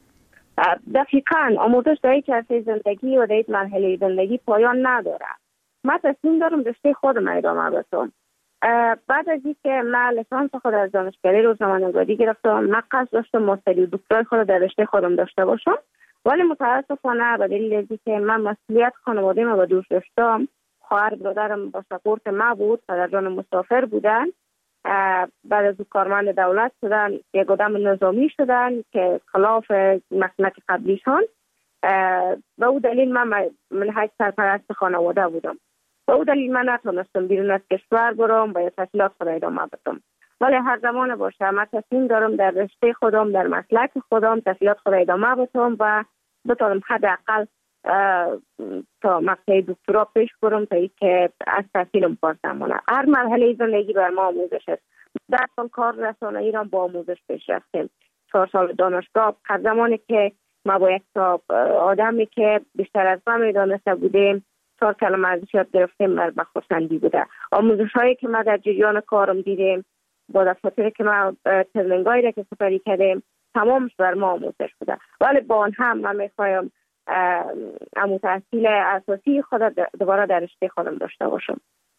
دقیقاً آموزش در یک عرصه زندگی و در یک مرحله زندگی پایان نداره. من تصمیم دارم رشته خودم ادامه بدم. بعد از اینکه من لیسانس خود از دانشکده روزنامه‌نگاری گرفتم، من قصد داشتم ماستری و دکترای خود در رشته خودم داشته باشم، ولی متاسفانه به دلیل اینکه من مسئولیت خانواده ما به دوش داشتم، خواهر برادرم با سپورت ما بود، پدر جانم مسافر بودن، بعد از کارمند دولت شدن، یک آدم نظامی شدن که خلاف مسلک قبلیشان. به او دلیل من منهج سرپرست خانواده بودم. به او دلیل من نتونستم بیرون از کشور برم و تحصیلات خود ادامه بدم. ولی هر زمان باشه من تصمیم دارم در رشته خودم، در مسلک خودم تحصیلات خود ادامه بدم و بتونم حداقل تا مقطع دکترا پیش برم تا اینکه از تحصیلم پاس نمونه. هر مرحله زندگی بر ما آموزش است. 10 سال کار رسانه‌ای را با آموزش پیش رفتیم، 4 سال دانشگاه. هر زمانی که ما با یک آدمی که بیشتر از ما میدانسته بودیم 4 کلمه ازش یاد گرفتیم، بر بخورسندی بوده. آموزش هایی که ما در جریان کارم دیدیم، با دفاتری که ما ترنینگایی را که سپری کردیم، تمامش بر ما آموزش بوده. ولی با آن هم من میخوایم امو تحصیل اساسی خود دوباره در رشته خودم داشته باشم.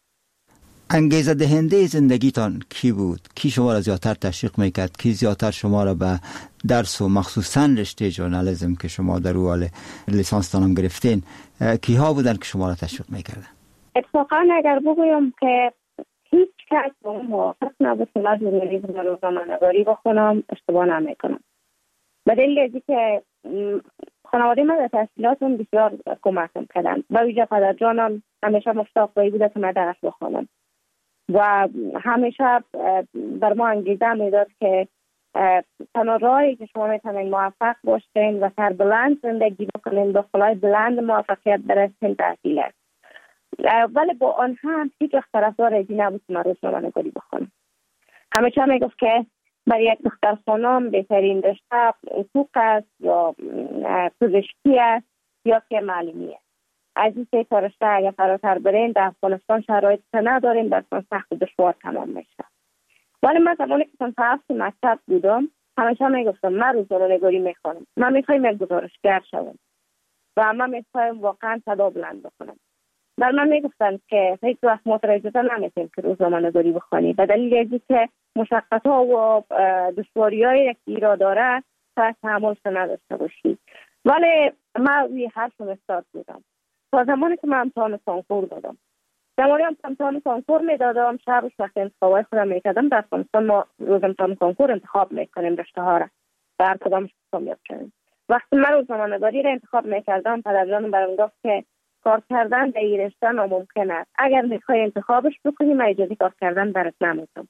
انگیزه دهنده زندگیتان کی بود؟ کی شما را زیادتر تشویق میکرد؟ کی زیادتر شما را به درس و مخصوصا رشته ژورنالیسم که شما در او حال لیسانستان هم گرفتین، کی ها بودن که شما را تشویق میکردن؟ اتفاقا اگر بگویم که هیچ کس با اون موافق نبود که من ژورنالیسم و روزنامه‌نگاری بخونم، اشتباه نمیکنم. به دلیل اینکه که خانواده من در تحصیلاتم بسیار کمکم کردن. با ویژه پدر جانم همیشه مشتاق بوده که من درس بخونم و همیشه بر ما انگیزه میداد که تنها راهی که شما میتونید موفق باشین و سربلند زندگی بکنین، به خلای بلند موفقیت برسین، تحصیل است. ولی با آن هم هیچ وقت طرفدار این نبود که من روزنامه‌نگاری بخونم. همیشه میگفت که برای یک دختر خانم بهترین رشته حقوق است یا پزشکی است یا که معلمی است. از این سه تا رشته اگر فراتر برین در افغانستان شرایط نداریم، درسان سخت و دشوار تمام میشه. ولی من زمانی که صنف 7 مکتب بودم همیشه میگفتم من روزنامه‌نگاری میخوانم، من میخوایم یک گزارشگر شوم و من میخوایم واقعا صدا بلند بکنم. بر من میگفتن که هیچ وقت مترجمه نمیتونیم که روزنامه‌نگاری بخوانی، به دلیل اینکه مشقت‌ها و دشواری‌هایی که ایراد داره تا تحملش نداشته باشی. ولی من روی حرفم استاد بودم تا زمانی که من امتحان کنکور دادم. زمانی امتحان کنکور میدادم، شبش وقت انتخابای خودم میکردم. در افغانستان ما روز امتحان کنکور انتخاب میکنیم رشته ها را در کدامش کامیاب شدیم. وقتی من روزنامه‌نگاری را انتخاب میکردم پدرجانم برام گفت که کار کردن در این رشته ناممکن است. اگر میخوای انتخابش بکنی من اجازه کار کردن برات نمیدم.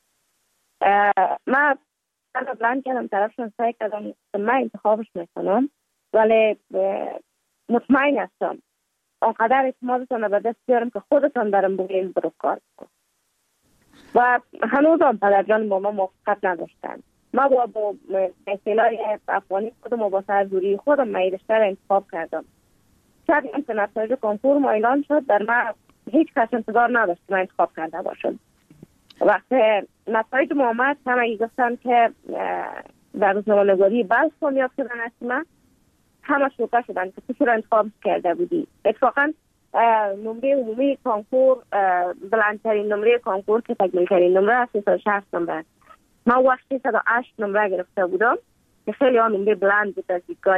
من بلند کردم طرفشون سعی کردم من انتخابش میکنم، ولی مطمئن هستم آنقدر اعتمادتان به دست بیارم که خودتان برام بگین برو کار کن. و هنوز هم پدرجان با ما موافقت نداشتن. ما با اصطلاح افغانی خودم و با سرزوری خودم من رشته را انتخاب کردم. شاید این که نتایج کنکور ما اعلان شد در من هیچ کس انتظار نداشت من انتخاب کرده باشم. وقتی نتایج ما آمد همه گفتن که در روزنامه‌نگاری بلخ کامیاب شدن هستیم. همه شوکه شدن که تو را انتخاب کرده بودی. اتفاقا نمره عمومی کنکور بلندترین نمره کنکور که تکمیل‌ترین نمره 360 نمره. من وقت 308 نمره گرفته بودم که خیلی ها نمره بلند بود از دیدگاه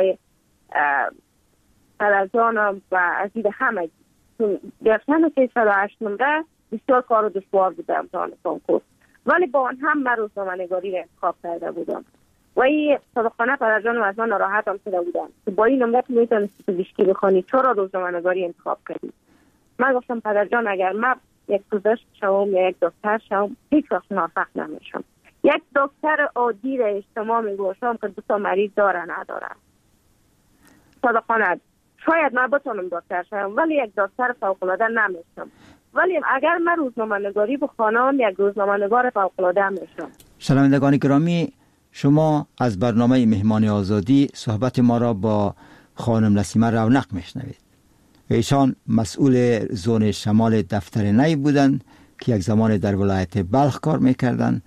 پدرجانم و از دید همه. گرفتن 308 نمره بسیار کار و دشوار بود در امتحان کنکور، ولی با آن هم من روزنامه‌نگاری را انتخاب کرده بودم و این صادقانه پدرجانم از من ناراحت هم شده بودم که با این نمره میتونستی تو بیشکی بخوانی، چرا روزنامه‌نگاری انتخاب کردی؟ من گفتم پدرجان اگر من یک پزشک شوم یا یک دکتر شوم هیچ وقت موفق نمیشم. یک دکتر عادی را اجتماع میگوشم که 2 مریض داره نداره. صادقانه شاید من بتونم دکتر شوم ولی یک دکتر فوق‌العاده نمیشم. ولی اگر من روزنامه‌نگاری بخوانم یک روزنامه‌نگار فوق‌العاده میشم. شنوندگان گرامی، شما از برنامه مهمان آزادی صحبت ما را با خانم نسیمه رونق میشنوید. ایشان مسئول زون شمال دفتر نی بودند که یک زمان در ولایت بلخ کار میکردند.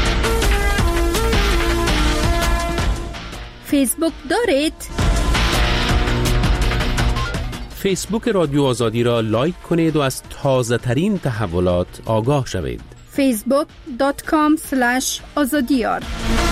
فیسبوک دارید؟ فیسبوک رادیو آزادی را لایک کنید و از تازه ترین تحولات آگاه شوید. facebook.com/azadiyar.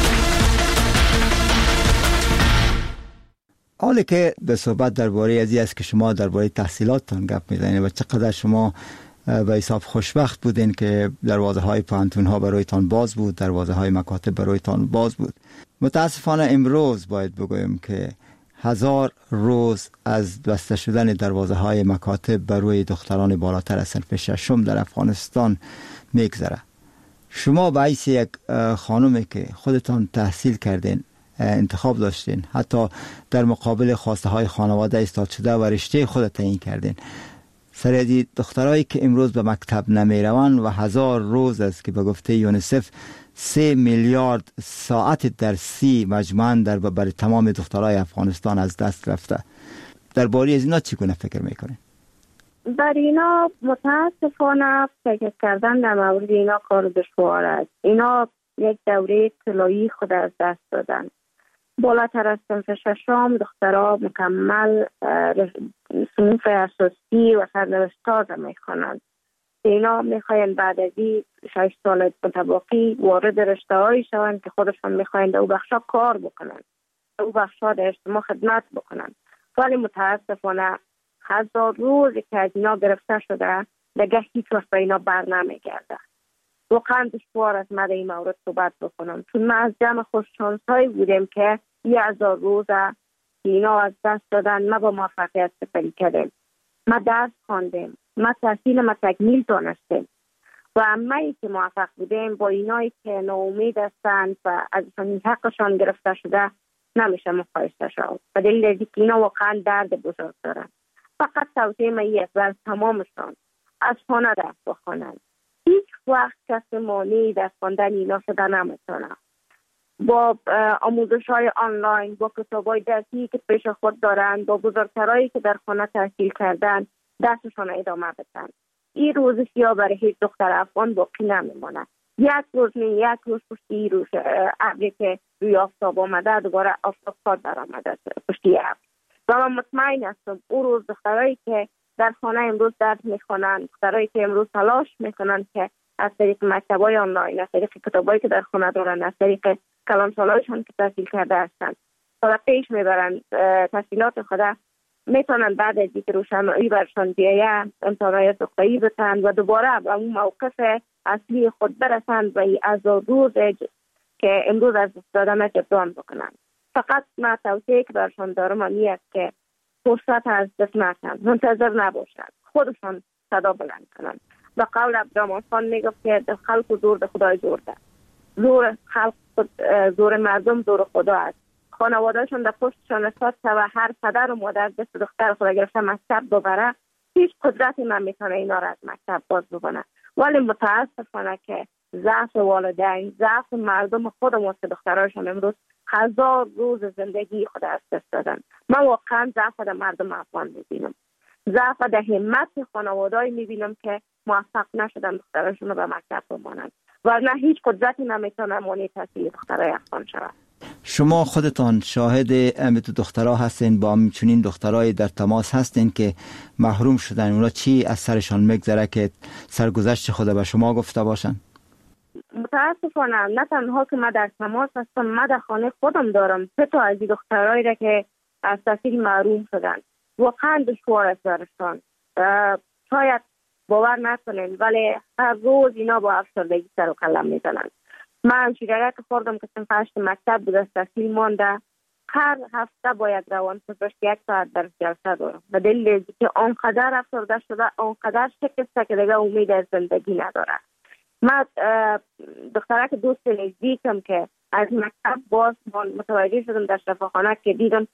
حالا که به صحبت درباره ازی است که شما درباره تحصیلاتتان گپ میزنید و چقدر شما به حساب خوشبخت بودین که دروازه‌های پانتون‌ها برایتان باز بود، دروازه‌های مکاتب برایتان باز بود. متاسفانه امروز باید بگویم که 1000 روز از بسته شدن دروازه‌های مکاتب برای دختران بالاتر از صنف 6 در افغانستان میگذره. شما به حیث یک خانومی که خودتان تحصیل کردین، انتخاب داشتین، حتی در مقابل خواسته های خانواده ایستاد شده و رشته خود تعیین کردین، سریعی دخترایی که امروز به مکتب نمی روند و 1000 روز است که به گفته یونیسف 3 میلیارد ساعت درسی مجموعاً برای تمام دخترای افغانستان از دست رفته. درباره از اینا چگونه فکر میکنین؟ در اینا متاسفانه فکر کردن در مورد اینا کار دشوار است. اینا یک دوره طلایی خود از دست دادن. بالاتر از صنف 6 دخترها مکمل صنف اساسی و سرنوشت‌ها میخوانند. اینا میخواین بعد از 6 سال متباقی وارد رشته‌هایی شوند که خودشان میخواین در او بخشا کار بکنند، در او بخشا در اجتماع خدمت بکنند. ولی متاسفانه 1000 روزی که از اینا گرفته شده دیگه هیچ وقت به اینا بر نمیگرده. واقعا دشوار است من در این مورد صحبت بکنم، چون ما از جمع خوششانس‌هایی بودیم که 1000 روزه که اینا از دست دادن ما با موفقیت سپری کردیم. ما درس خواندیم، ما تحصیل ما تکمیل دانستیم و همه‌ای که موفق بودیم با اینایی که ناامید هستند و ازشان حقشان گرفته شده نمیشه مقایسه شد. به دلیل اینکه اینا واقعا درد بزرگ دارن. فقط توصیه من یک بر تمامشان از خانه درس بخوانند. هیچ وقت کسی مانعی در خواندن اینا شده نمیتونه. با آموزش‌های آنلاین، با کتاب‌های درسی که پیش خود دارند، با بزرگترایی که در خانه تحصیل کردن درسشان ادامه بدن. این روز سیاه برای هیچ دختر افغان باقی نمیمونه. یک روز پشتی روز ابری که روی آفتاب آمده دوباره آفتاب خود در آمده پشتی ابر. و من مطمئن هستم اون روز دخترایی که در خانه امروز درس میخوانند، دخترایی که امروز تلاش میکنند که از طریق مکتب‌های آنلاین، از طریق کتابایی که در خانه دارن، از طریق کلانسالایشان که تحصیل کرده هستند تا پیش میبرند تحصیلات خود، میتونن بعد از اینکه روشنایی برشان بیاید امتحانات دکترایی بتن و دوباره به اون موقف اصلی خود برسند و از روز که امروز از دست دادن جبران بکنند. فقط من توصیه که برشان دارم اینه است که فرصت از دست نکنند، منتظر نباشند، خودشان صدا بلند کنند. به قول عبدالرحمن خان میگفت که خلق زور ده خدای زور ده. زور خلق زور مردم زور خدا است. خانوادهشون در پشتشان استاد و هر پدر و مادر دست دختر خود گرفته مکتب ببره، هیچ قدرتی نمیتونه اینا را از مکتب باز بکنه. ولی متاسفانه که ضعف والدین، ضعف مردم خودمون که دخترایشون امروز 1000 روز زندگی خود از دست دادن. من واقعا ضعف در مردم افغان میبینم، ضعف در همت خانواده‌ای میبینم که موفق نشدن دخترایشون رو به مکتب بمانند و نه هیچ قدرتی نمیتونه مانع تحصیل دخترای افغان شود. شما خودتان شاهد دو دخترها هستین، با همچنین دخترای در تماس هستین که محروم شدن، اونا چی از سرشان میگذره که سرگذشت خود به شما گفته باشن؟ متاسفانه نه تنها که من در تماس هستم، من در خانه خودم دارم 3 تا از این دخترایی را که از تحصیل محروم شدن. واقعا دشوار است برشان. شاید باور نکنین ولی هر روز اینا با افسردگی سر و کله میزنن. من شیرگه که خوردم که صنف 8 مکتب بود، از تحصیل مانده، هر هفته باید روان پزشک 1 ساعت در جلسه دارم به دلیل که آنقدر افسرده شده، آنقدر شکسته که دیگه امید از زندگی نداره. من دخترک دوست نزدیکم که از مکتب باز متوجه شدم در شفاخانه که دیدم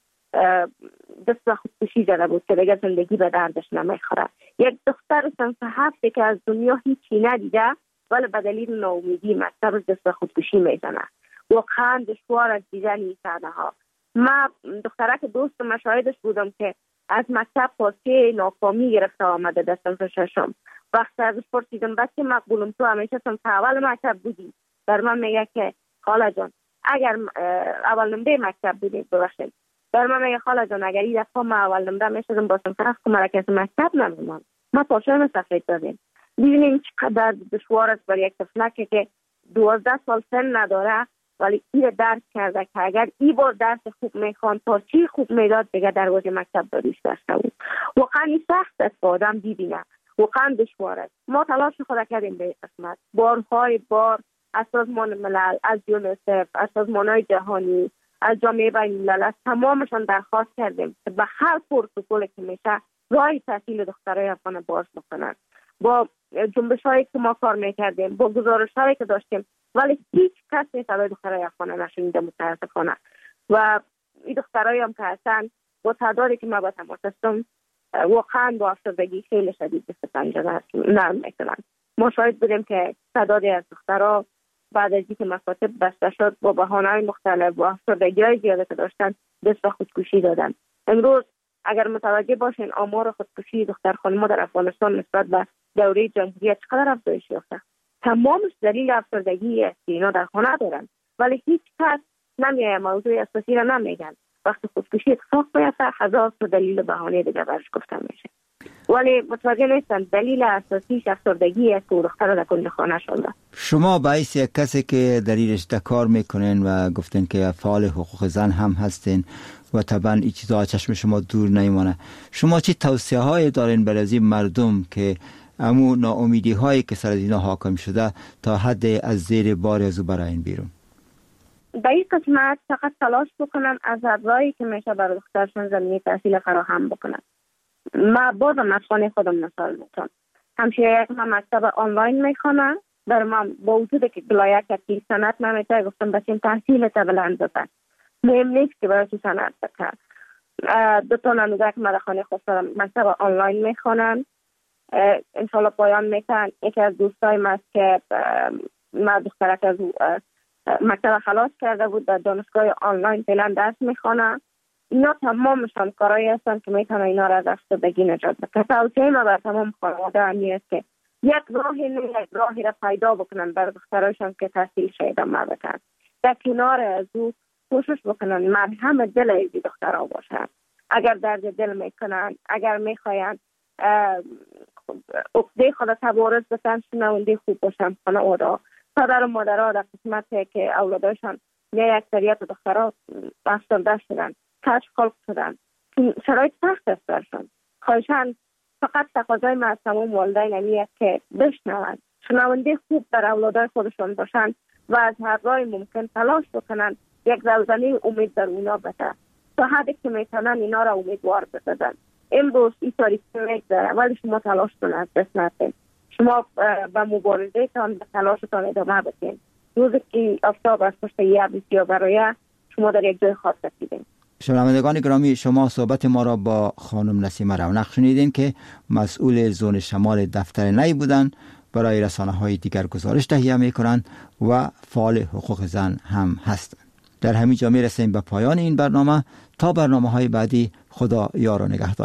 دست به خودکشی زده بود که دیگه زندگی به دردش نمیخوره. یک دختر صنف 7 که از دنیا هیچی ندیده ولی به دلیل ناامیدی مکتب دست به خودکشی میزنه. واقعا دشوار از دیدن این صحنه ها. من دخترک دوست مشاهدش بودم که از مکتب پاسه ناکامی گرفته آمده در صنف 6. وقتی ازش پرسیدم بچه مقبولم تو همیشه صنف اول مکتب بودی؟ در من میگه که خاله جان اگر اول نمره مکتب بودی ببخشید. در من میگه خاله جان اگر این دفعه ما اول نمره میشدم با صنف 7 مرکز مکتب نمیمان. ما پاشم سفید دادیم. ببینیم چقدر دشوار است برای یک طفلک که 12 سال سن نداره ولی این درس کرده که اگر این بار درس خوب میخوان پارچی خوب میداد دیگه دروازه مکتب داریش داشته بود. واقعا این سخت است که آدم ببینه، واقعا دشوار است. ما تلاش خود کردیم به این قسمت، بارهای بار از سازمان ملل، از یونیسف، از سازمان‌های جهانی، از جامعه بین‌الملل، تمامشان درخواست کردیم که به هر پروتکلی که میشه راه تحصیل دخترای افغان باز بکنن. با جنبش‌هایی که ما کار میکردیم، با گزارش‌هایی که داشتیم ولی هیچ کسی صدای دخترای افغان نشنیده متاسفانه. و این دخترایی هم که هستن با تعدادی که ما با تماس هستم واقعا با افسردگی خیلی شدید دست پنجه نرم میکنن. ما شاهد بودیم که تعدادی از دخترها بعد از اینکه مکاتب بسته شد با بهانه‌های مختلف و افسردگی‌های زیاده که داشتن دست به خودکشی دادن. امروز اگر متوجه باشین آمار خودکشی دختر خانم‌ها در افغانستان نسبت به دوره جمهوریت چقدر افزایش یافته. تمامش دلیل افسردگی است که اینا در خانه دارن ولی هیچ کس نمیاد موضوع اساسی را نمیگن. وقتی خودکشی اتفاق بیفته 1000 تا دلیل و بهانه دیگه برش گفته میشه ولی متوجه نیستن دلیل اساسیش افسردگی است که دختر در کنج خانه شده. شما باعث یک کسی که در این رشته کار میکنین و گفتین که فعال حقوق زن هم هستین و طبعا این چیزا چشم شما دور نمیمانه، شما چی توصیه های دارین برای این مردم که امو ناامیدی هایی که سر اینا حاکم شده تا حد از زیر بار از او براین بیرون؟ به این قسمت فقط تلاش بکنن از راهی که میشه برای دخترشون زمینه تحصیل فراهم بکنن. ما بازم از خانه خودم مثال میتونم. همشه یک مکتب آنلاین میخوانم، در من با وجود که بلایت که سنت نمیشه گفتم بچیم تحصیل تا بلند بکن. مهم نیست که برای سنت بکن. 2 تا نموزه که من در خانه خودم مکتب آنلاین میخوانم. انشالله پایان میکنن. یکی از دوستای من است که من دخترک از مکتب خلاص کرده بود در دانشگاه آنلاین فعلا درس میخوانم. اینا تمامشان کارهایی هستن که میتونن اینا را از افسردگی نجات بدن. توصیه ما بر تمام خانواده همی است که یک راهی را پیدا بکنن برای دخترایشان که تحصیل ادامه بدن. در کنار از او کوشش بکنن مرهم دل این دخترها باشن. اگر درد دل میکنن، اگر میخواین عقده خود تبارز بسن، شنونده خوب باشن خانواده. پدر و مادرها در قسمت که اولادایشان یا اکثریت دخترها افسرده شدن، کج خلق شدن، شرایط سخت است برشان. خواهشاً فقط تقاضای من از تمام والدین اینی است که بشنوند، شنونده خوب در اولادای خودشان باشند و از هر راه ممکن تلاش بکنند یک زلزله امید در اونا بده تا حدی که میتونن اینا را امیدوار بسازن. امروز این تاریخ میگذره ولی شما تلاش کنید از دست ندید. شما به مبارزه تان به تلاشتان ادامه بدین. روزی که آفتاب از پشت یه بسیار برای شما در یک جای خاص رسیدین. شنوندگان گرامی، شما صحبت ما را با خانم نسیمه رونق شنیدین که مسئول زون شمال دفتر نی بودند. برای رسانه‌های دیگر گزارش تهیه می‌کنند و فعال حقوق زن هم هستند. در همین جا می‌رسیم به پایان این برنامه. تا برنامه‌های بعدی، خدا یار و نگهدار.